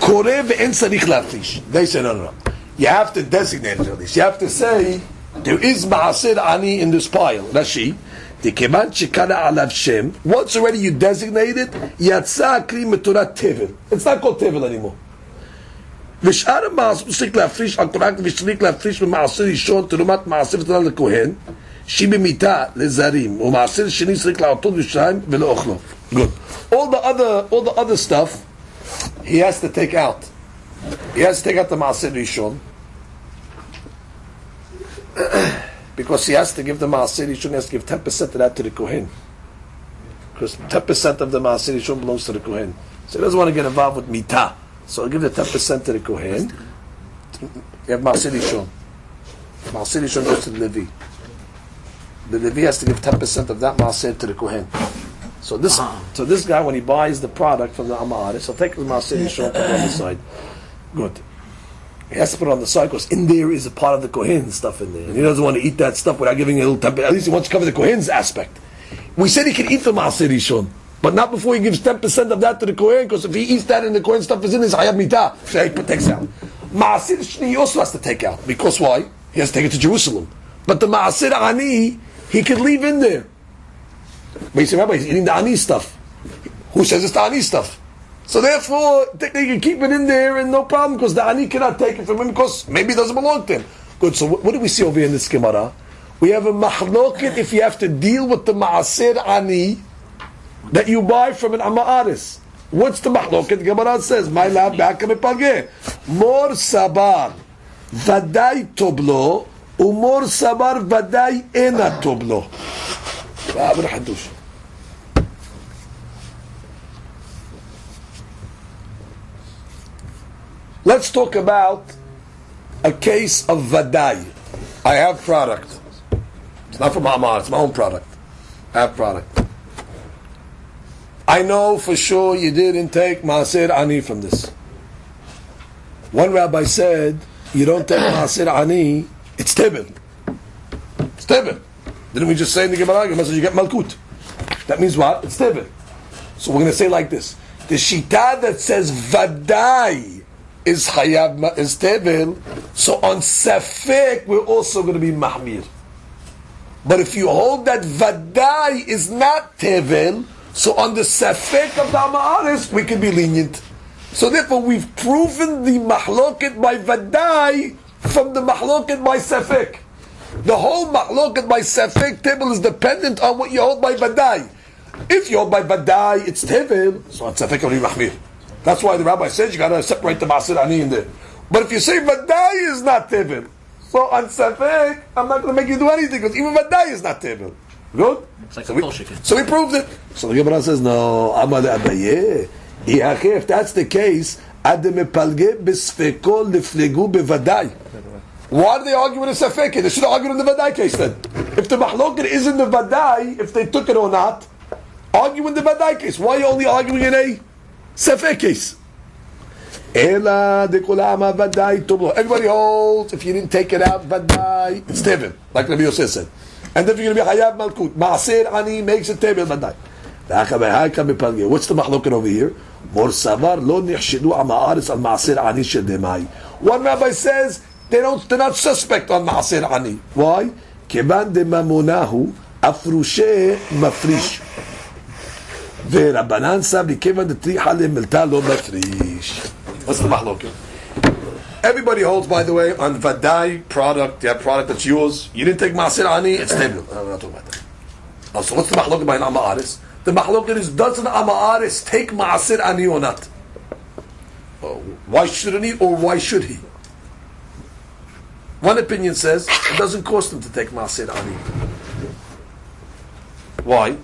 Koreh ve'en tzarich lafrish. They say no. You have to designate it at least. You have to say there is ma'aser ani in this pile. Rashi. Once already you designated, yatsa kli meturat tevel. It's not called tevel anymore. ושאר המעשר צריך להפריש על קורק ושצריך להפריש במעשר ראשון תרומת מעשר ותנה לכהן שהיא במיתה לזרים ומעשר שני צריך לעטות בשתיים ולאוכלו. Good. All the other stuff he has to take out. He has to take out the מעשר ראשון because he has to give the מעשר ראשון, he has to give 10% of that to the kohen because 10% of the מעשר ראשון belongs to the kohen, so he doesn't want to get involved with mitah. So I'll give the 10% to the Kohen. You have Ma'aseh Rishon. Ma'aseh Rishon goes to the Levi. The Levi has to give 10% of that Ma'aseh to the Kohen. So this guy, when he buys the product from the Amaris, he'll take the Ma'aseh Rishon, put it on the side. Good. He has to put it on the side because in there is a part of the Kohen stuff in there. And he doesn't want to eat that stuff without giving a little 10%. At least he wants to cover the Kohen's aspect. We said he can eat the Ma'aseh Rishon, but not before he gives 10% of that to the Kohen, because if he eats that and the Kohen stuff is in his Hayab Mitah, so he takes out. Ma'asir Shni he also has to take out. Because why? He has to take it to Jerusalem. But the Ma'asir Ani, he could leave in there. But he said, Rabbi, he's eating the Ani stuff. Who says it's the Ani stuff? So therefore, they can keep it in there and no problem, because the Ani cannot take it from him, because maybe it doesn't belong to him. Good, so what do we see over here in this Gemara? We have a mahloket if you have to deal with the Ma'asir Ani that you buy from an Ama'aris. What's the mahloket? Gemara says, "My lab back mepalge mor sabar vaday toblo umor sabar vaday ena toblo." Let's talk about a case of vaday. I have product. It's not from Amar. It's my own product. I have product. I know for sure you didn't take Ma'aser Ani from this. One rabbi said, you don't take Ma'aser Ani, it's Tebel. It's Tebel. Didn't we just say in the Gemara, you get Malkut? That means what? It's Tebel. So we're going to say like this. The Shita that says Vadai is Hayab, is Tebel, so on Safek we're also going to be Mahmir. But if you hold that Vadai is not Tebel, so on the Safek of the Ama'aris, we can be lenient. So therefore, we've proven the Mahloket by Vadai from the Mahloket by Safek. The whole Mahloket by Safek table is dependent on what you hold by Vadai. If you hold by Vadai, it's Tevel, so on Safek only Mahmir. That's why the rabbi says you got to separate the Ma'asir Ani in there. But if you say Vadai is not Tevel, so on Safek, I'm not going to make you do anything, because even Vadai is not Tevel. Good?
It's like
so,
a bullshit.
So we proved it. So the Gemara says, no, Amar Abaye. If that's the case, why do they argue with a Safek? They should have argued in the Vadai case then. If the Mahloket is in the Vadai, if they took it or not, argue in the Vadai case. Why are you only arguing in a Safek case? Everybody holds, if you didn't take it out, Vadai, it's Tevin, like Rabbi Yosef said. And if you're going to be Hayab Malkut, Ma'asir Ani makes it Tevin Vadai. What's the Mahloket over here? One rabbi says they're not suspect on Ma'asir Ani. Why? Keban de mamonahu afrushe mafrish. Ve'Rabbanan sabi keban de triha lemilta lo mafrish. What's the mahloket? Everybody holds, by the way, on Vadai product, you have product that's yours. You didn't take Ma'asir Ani, it's stable. I'm not talking about that. So what's the mahloket by an Ama'aris? The mahloket is, does an Ama'aris take Ma'asir Ani or not? Why shouldn't he, or why should he? One opinion says it doesn't cost him to take Ma'asir Ani. Why?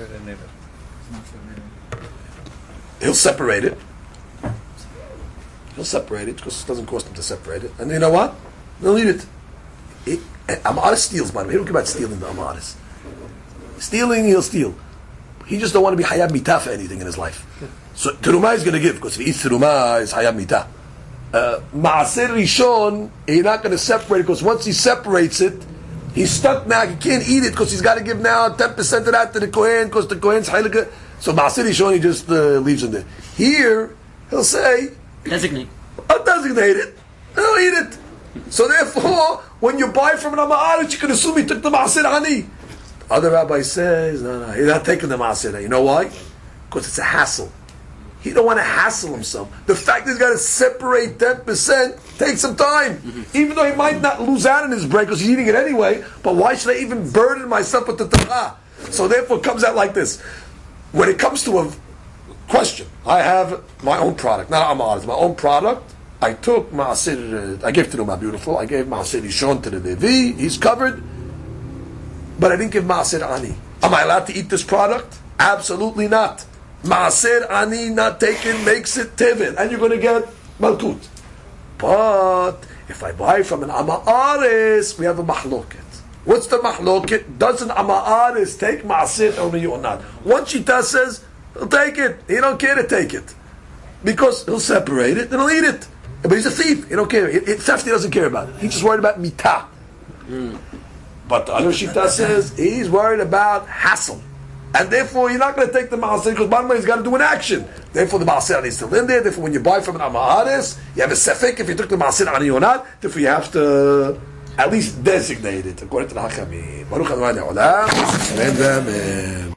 He'll separate it. He'll separate it because it doesn't cost him to separate it. And you know what? They'll eat it. Amaris steals, by the way. He don't care about stealing the Amaris. Stealing, he'll steal. He just don't want to be Hayab Mitah for anything in his life. So Terumah is going to give, because if he eats Terumah, it's Hayab Mitah. Ma'aser Rishon, he's not going to separate it, because once he separates it, he's stuck now. He can't eat it, because he's got to give now 10% of that to the Kohen, because the Kohen's Haylik. So Ma'aser Rishon, he just leaves in there. Here, he'll say,
Designate.
I'll designate it. I'll eat it. So therefore, when you buy from an Ama'aret, you can assume he took the Ma'asir Ani. The other rabbi says, no, he's not taking the Ma'asir Ani. You know why? Because it's a hassle. He don't want to hassle himself. The fact that he's got to separate 10% takes some time. Even though he might not lose out on his bread because he's eating it anyway, but why should I even burden myself with the Torah? So therefore it comes out like this. When it comes to a question, I have my own product, not Amar, it's my own product. I took Ma'asir, I gave to my beautiful, I gave Ma'asir Rishon to the Levi, he's covered, but I didn't give Ma'asir Ani. Am I allowed to eat this product? Absolutely not. Ma'asir Ani not taken makes it Tevin, and you're going to get Malkut. But if I buy from an Ama'aris, we have a Mahloket. What's the Mahloket? Does an Ama'aris take Ma'asir Ani or not? One Shita says, he'll take it. He don't care to take it. Because he'll separate it and he'll eat it. But he's a thief. He don't care. Theft he doesn't care about. He's just worried about mitah. But the other Shita says he's worried about hassle. And therefore you're not going to take the Ma'asir because bottom line he's got to do an action. Therefore the Ma'asir Ani is still in there. Therefore when you buy from an Ama'aris, you have a sefek if you took the Ma'asir Ani or not. Therefore you have to at least designate it according to the Hakamim. Baruch Adonai Le'olam. Amen.